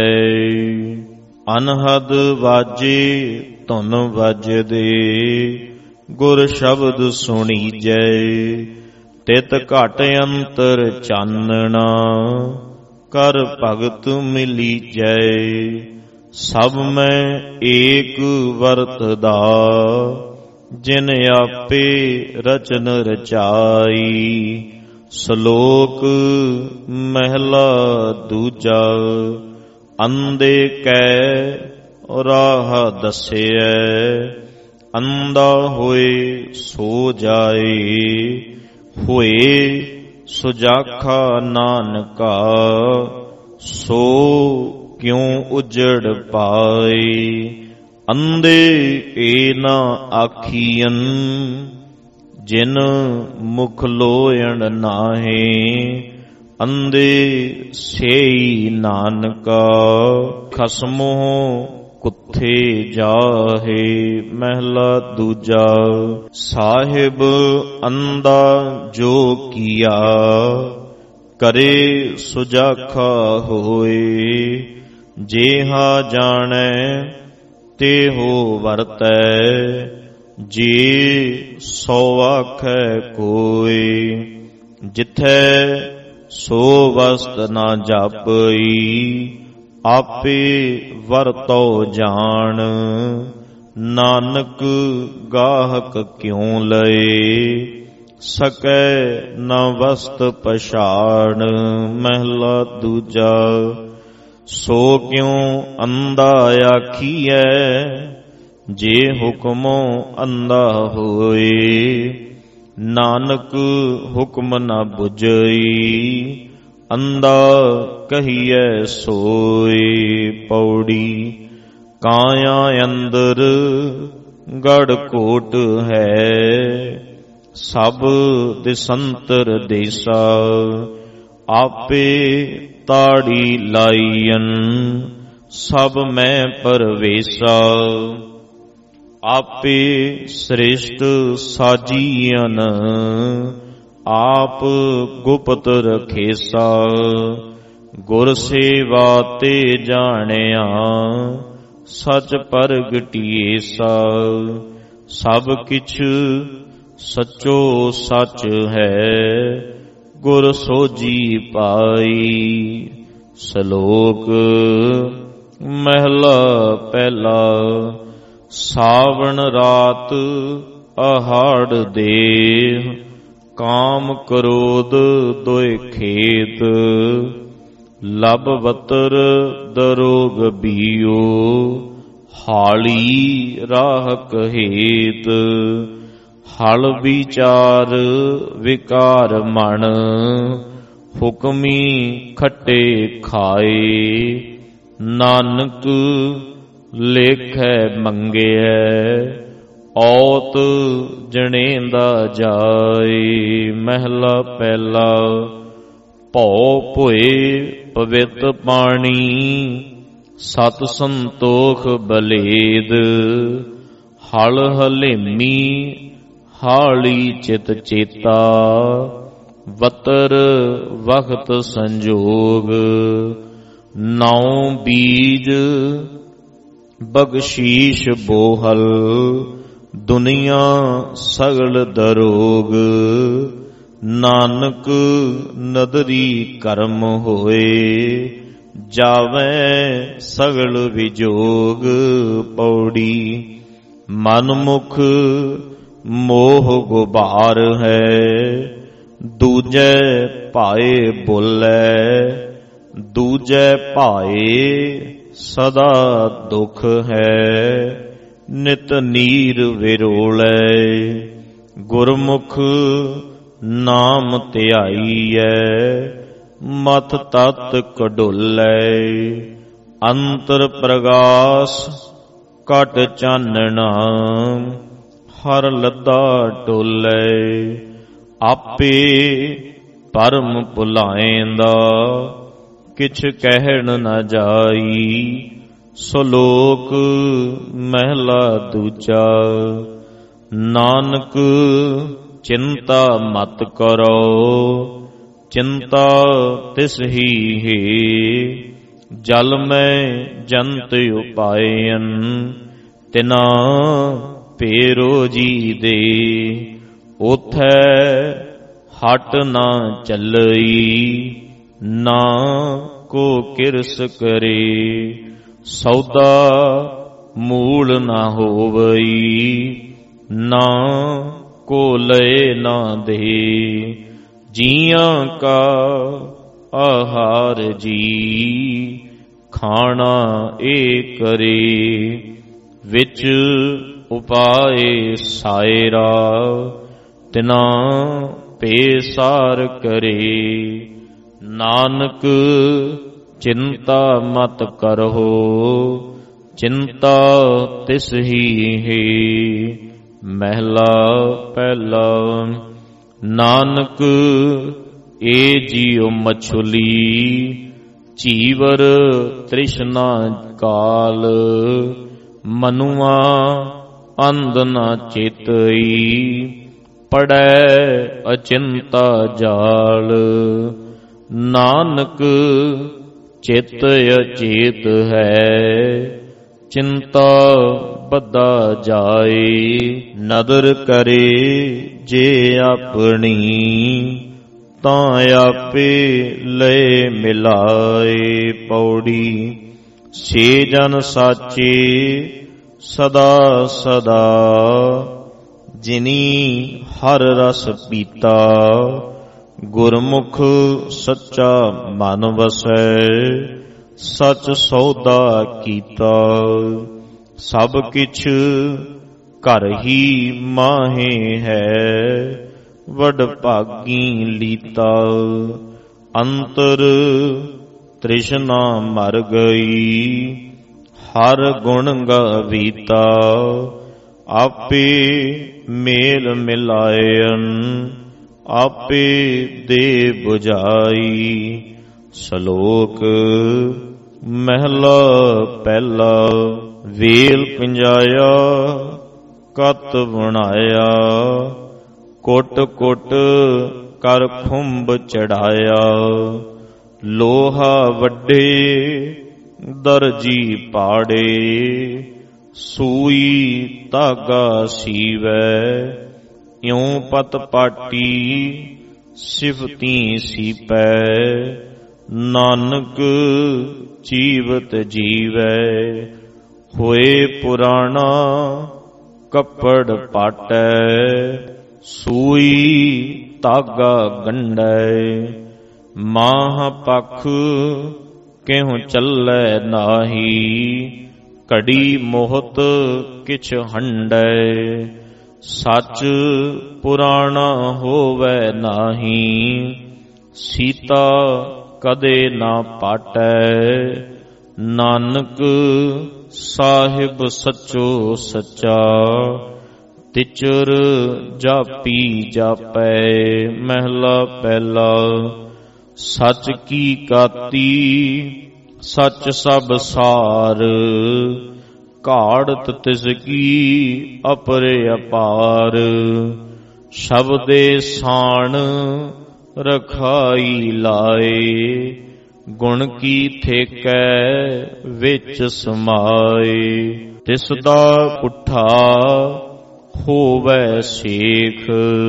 ਅਨਹਦ ਵਾਜੇ ਧੁਨ ਵੱਜਦੇ। ਗੁਰ ਸ਼ਬਦ ਸੁਣੀਜੈ। ਤਿਤ ਘਟ ਅੰਤਰ ਚਾਨਣਾ। ਕਰ ਭਗਤ ਮਿਲੀਜੈ। ਸਭ ਮੈਂ ਏਕ ਵਰਤਦਾ। ਜਿਨ ਆਪੇ ਰਚਨ ਰਚਾਈ। ਸ਼ਲੋਕ ਮਹਿਲਾ ਦੂਜਾ। ਅੰਧੇ ਕੈ ਰਾਹ ਦੱਸਿਐ। ਅੰਧਾ ਹੋਏ ਸੋ ਜਾਏ। ਹੋਏ ਸੁਜਾਖਾ ਨਾਨਕਾ। ਸੋ ਕਿਉ ਉਜੜ ਪਾਏ। ਅੰਧੇ ਏ ਨਾ ਆਖੀਐਨ। ਜਿਨ ਮੁਖ ਲੋਇਣ ਨਾਹੇ। ਅੰਧੇ ਸੇਈ ਨਾਨਕਾ। ਖਸਮੋ ਕੁੱਥੇ ਜਾਹੇ। ਮਹਿਲਾ ਦੂਜਾ। ਸਾਹਿਬ ਅੰਧਾ ਜੋ ਕੀਆ। ਕਰੇ ਸੁਜਾਖਾ ਹੋਏ। ਜੇਹਾ ਜਾਣੈ ਤੇਹੋ ਵਰਤੈ। ਜੇ ਸੋ ਆਖੈ ਕੋਈ। ਜਿਥੈ ਸੋ ਵਸਤ ਨਾ ਜਾਪਈ। ਆਪੇ ਵਰਤੋ ਜਾਣ। ਨਾਨਕ ਗਾਹਕ ਕਿਉ ਲਏ। ਸਕੈ ਨ ਵਸਤ ਪਛਾਣ। ਮਹਿਲਾ ਦੂਜਾ। ਸੋ ਕਿਉ ਅੰਧਾ ਆਖੀਐ। ਜੇ ਹੁਕਮੋ ਅੰਧਾ ਹੋਏ। ਨਾਨਕ ਹੁਕਮ ਨ ਬੁਝਈ। ਅੰਧਾ ਕਹੀਐ ਸੋਏ। ਪੌੜੀ। ਕਾਇਆ ਅੰਦਰ ਗੜ ਕੋਟ ਹੈ। ਸਭ ਦਿਸੰਤਰ ਦੇਸਾ। ਆਪੇ ਤਾੜੀ ਲਾਈਐਨ। ਸਭ ਮੈਂ ਪਰਵੇਸਾ। ਆਪੇ ਸ੍ਰਿਸ਼ਟ ਸਾਜੀਅਨ, ਆਪ ਗੁਪਤ ਰਖੇਸਾ। ਗੁਰ ਸੇਵਾ ਤੇ ਜਾਣਿਆ, ਸਚ ਪ੍ਰਗਟੀਏਸਾ। ਸਭ ਕਿਛ ਸਚੋ ਸਚ ਹੈ, ਗੁਰ ਸੋਜੀ ਪਾਈ। ਸ਼ਲੋਕ ਮਹਿਲਾ ਪਹਿਲਾ। ਸਾਵਣ ਰਾਤ ਆਹਾੜ ਦੇਹ, ਕਾਮ ਕ੍ਰੋਧ ਦੋਇ ਖੇਤ। ਲਬ ਵਤਰ ਦਰੋਗ ਬੀਓ, ਹਾਲੀ ਰਾਹ ਕਹੇਤ। ਹਲ ਵਿਚਾਰ ਵਿਕਾਰ ਮਨ, ਹੁਕਮੀ ਖੱਟੇ ਖਾਏ। ਨਾਨਕ ਲੇਖੈ ਮੰਗਿਐ, ਔਤ ਜਣੇਂਦਾ ਜਾਏ। ਮਹਿਲਾ ਪਹਿਲਾ। ਭਉ ਭੋਏ ਪਵਿੱਤ ਪਾਣੀ, ਸਤ ਸੰਤੋਖ ਬਲੇਦ। ਹਲ ਹਲੇਮੀ ਹਾਲੀ ਚਿਤ ਚੇਤਾ, ਵਤਰ ਵਖਤ ਸੰਜੋਗ। ਨਾਉ ਬੀਜ ਬਖਸ਼ੀਸ਼ ਬੋਹਲ, ਦੁਨੀਆ ਸਗਲ ਦਰੋਗ। ਨਾਨਕ ਨਦਰੀ ਕਰਮ ਹੋਏ, ਜਾਵੈ ਸਗਲ ਵਿਜੋਗ। ਪੌੜੀ। ਮਨ ਮੁਖ ਮੋਹ ਗੁਬਾਰ ਹੈ, ਦੂਜੈ ਭਾਏ ਬੋਲੇ। ਦੂਜੈ ਭਾਏ ਸਦਾ ਦੁਖ ਹੈ, ਨਿਤ ਨੀਰ ਵਿਰੋਲੇ। ਗੁਰਮੁਖ ਨਾਮ ਧਿਆਈਐ, ਮਤ ਤਤ ਕਢੋਲੇ। ਅੰਤਰ ਪ੍ਰਗਾਸ ਘਟ ਚਾਨਣਾ, ਹਰ ਲੱਦਾ ਟੋਲੇ। ਆਪੇ ਪਰਮ ਭੁਲਾਏਂਦਾ, ਕਿਛ ਕਹਿਣ ਨ ਜਾਈ। ਸ਼ਲੋਕ ਮਹਿਲਾ ਦੂਜਾ। ਨਾਨਕ ਚਿੰਤਾ ਮਤ ਕਰੋ, ਚਿੰਤਾ ਤਿਸ ਹੀ ਹੈ। ਜਲ ਮੈਂ ਜੰਤ ਉਪਾਇਨ, ਤਿਨਾ ਪੇਰੋ ਜੀ ਦੇ। ਉਥੈ ਹਟ ਨਾ ਚੱਲਈ, ਨਾ ਕੋ ਕਿਰਸ ਕਰੇ। ਸੌਦਾ ਮੂਲ ਨਾ ਹੋਵਈ, ਨਾ ਕੋ ਲਏ ਨਾ ਦੇ। ਜੀਆਂ ਕਾ ਆਹਾਰ ਜੀ, ਖਾਣਾ ਏ ਕਰੇ। ਵਿੱਚ ਉਪਾਏ ਸਾਇਰਾ, ਤਿਨਾ ਪੇਸਾਰ ਕਰੇ। ਨਾਨਕ ਚਿੰਤਾ ਮਤ ਕਰਹੁ, ਚਿੰਤਾ ਤਿਸ ਹੀ ਹੈ। ਮਹਿਲਾ ਪਹਿਲਾ। ਨਾਨਕ ਏ ਜੀਉ ਮਛਲੀ, ਚੀਵਰ ਤ੍ਰਿਸ਼ਨਾ ਕਾਲ। ਮਨੁਆ ਅੰਧ ਨ ਚੇਤਈ, ਪੜੈ ਅਚਿੰਤਾ ਜਾਲ। ਨਾਨਕ ਚਿਤ ਅਚੇਤ ਹੈ, ਚਿੰਤਾ ਬੱਧਾ ਜਾਏ। ਨਦਰ ਕਰੇ ਜੇ ਆਪਣੀ, ਤਾਂ ਆਪੇ ਲਏ ਮਿਲਾਏ। ਪੌੜੀ। ਸੇ ਜਨ ਸਾਚੇ ਸਦਾ ਸਦਾ, ਜਿਨੀ ਹਰ ਰਸ ਪੀਤਾ। ਗੁਰਮੁਖ ਸੱਚਾ ਮਨ ਵਸੈ, ਸਚ ਸੌਦਾ ਕੀਤਾ। ਸਭ ਕਿਛ ਘਰ ਹੀ ਮਾਹੇ ਹੈ, ਵਡ ਭਾਗੀ ਲੀਤਾ। ਅੰਤਰ ਤ੍ਰਿਸ਼ਨਾ ਮਰ ਗਈ, ਹਰ ਗੁਣ ਗਾਵੀਤਾ। ਆਪੇ ਮੇਲ ਮਿਲਾਇਨ, ਆਪੇ ਦੇ 부ਝਾਈ। ਸ਼ਲੋਕ ਮਹਿਲਾ ਪਹਿਲਾ। ਵੇਲ ਪਿੰਜਾਇਆ ਕਤ ਬਣਾਇਆ, ਕੁੱਟ ਕੁੱਟ ਕਰ ਖੁੰਭ ਚੜਾਇਆ। ਲੋਹਾ ਵੱਡੇ ਦਰਜੀ ਪਾੜੇ, ਸੂਈ ਧਾਗਾ ਸੀਵੈ। ਇਉਂ ਪਤ ਪਾਟੀ ਸਿਫਤੀ ਸੀਪੈ, ਨਾਨਕ ਜੀਵਤ ਜੀਵੈ। ਹੋਏ ਪੁਰਾਣਾ ਕੱਪੜ ਪਾਟੈ, ਸੂਈ ਧਾਗਾ ਗੰਢੈ। ਮਾਹ ਪੱਖ ਕਿਹੁ ਚੱਲੈ ਨਾਹੀ, ਘੜੀ ਮੋਹਤ ਕਿਛ ਹੰਡੈ। ਸੱਚ ਪੁਰਾਣਾ ਹੋਵੈ ਨਾਹੀ, ਸੀਤਾ ਕਦੇ ਨਾ ਪਾਟੈ। ਨਾਨਕ ਸਾਹਿਬ ਸੱਚੋ ਸੱਚਾ, ਤਿਚਰ ਜਾਪੀ ਜਾਪੈ। ਮਹਿਲਾ ਪਹਿਲਾ। ਸੱਚ ਕੀ ਕਾਤੀ ਸੱਚ ਸਭ ਸਾਰ, ਘਾੜਤ ਤਿਸ ਕੀ ਅਪਰੇ ਅਪਾਰ। ਸ਼ਬਦੇ ਸਾਣ ਰਖਾਈ ਲਾਏ, ਗੁਣ ਕੀ ਠੇਕੈ ਵਿੱਚ ਸਮਾਏ। ਤਿਸ ਦਾ ਪੁੱਠਾ ਹੋਵੈ ਸੇਖ,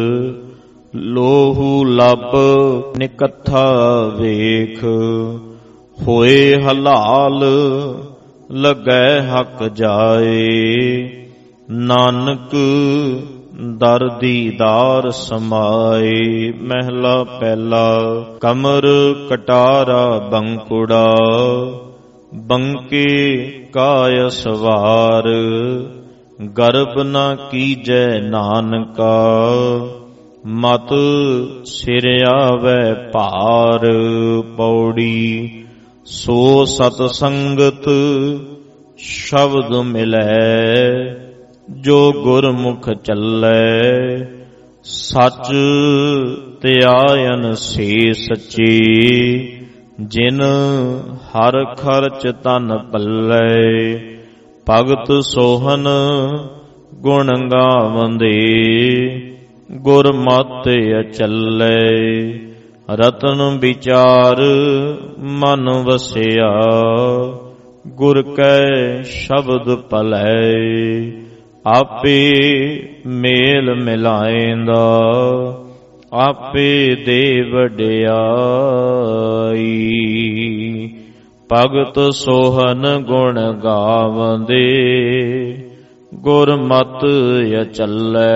ਲੋਹੂ ਲੱਭ ਨਿਕੱਥਾ ਵੇਖ। ਹੋਏ ਹਲਾਲ ਲੱਗੈ ਹੱਕ ਜਾਏ, ਨਾਨਕ ਦਰ ਦੀਦਾਰ ਸਮਾਏ। ਮਹਿਲਾ ਪਹਿਲਾ। ਕਮਰ ਕਟਾਰਾ ਬੰਕੁੜਾ, ਬੰਕੇ ਕਾਇਆ ਸਵਾਰ। ਗਰਬ ਨਾ ਕੀਜੈ ਨਾਨਕਾ, ਮਤ ਸਿਰ ਆਵੈ ਭਾਰ। ਪੌੜੀ। ਸੋ ਸਤ ਸੰਗਤ ਸ਼ਬਦ ਮਿਲੈ, ਜੋ ਗੁਰਮੁਖ ਚੱਲੈ। ਸੱਚ ਧਿਆਇਨ ਸੇ ਸੱਚੇ, ਜਿਨ ਹਰ ਖਰਚ ਤਨ ਪੱਲੇ। ਭਗਤ ਸੋਹਨ ਗੁਣ ਗਾਵੰਦੇ, ਗੁਰ ਮਤਿ ਅਚੱਲੇ। ਰਤਨ ਵਿਚਾਰ ਮਨ ਵਸਿਆ, ਗੁਰ ਕੈ ਸ਼ਬਦ ਭਲੈ। ਆਪੇ ਮੇਲ ਮਿਲਾਏਂਦਾ, ਆਪੇ ਦੇ ਵਡਿਆਈ। ਭਗਤ ਸੋਹਨ ਗੁਣ ਗਾਵੰਦੇ, ਗੁਰ ਮਤਿ ਅਚੱਲੇ।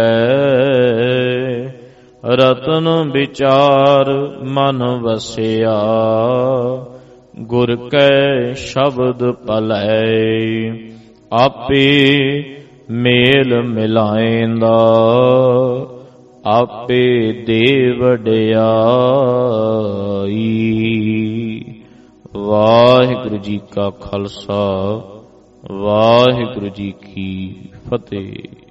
ਰਤਨ ਵਿਚਾਰ ਮਨ ਵਸਿਆ, ਗੁਰ ਕੈ ਸ਼ਬਦ ਭਲੈ। ਆਪੇ ਮੇਲ ਮਿਲਾਏਂਦਾ, ਆਪੇ ਦੇ ਵਡਿਆਈ। ਵਾਹਿਗੁਰੂ ਜੀ ਕਾ ਖਾਲਸਾ, ਵਾਹਿਗੁਰੂ ਜੀ ਕੀ ਫਤਿਹ।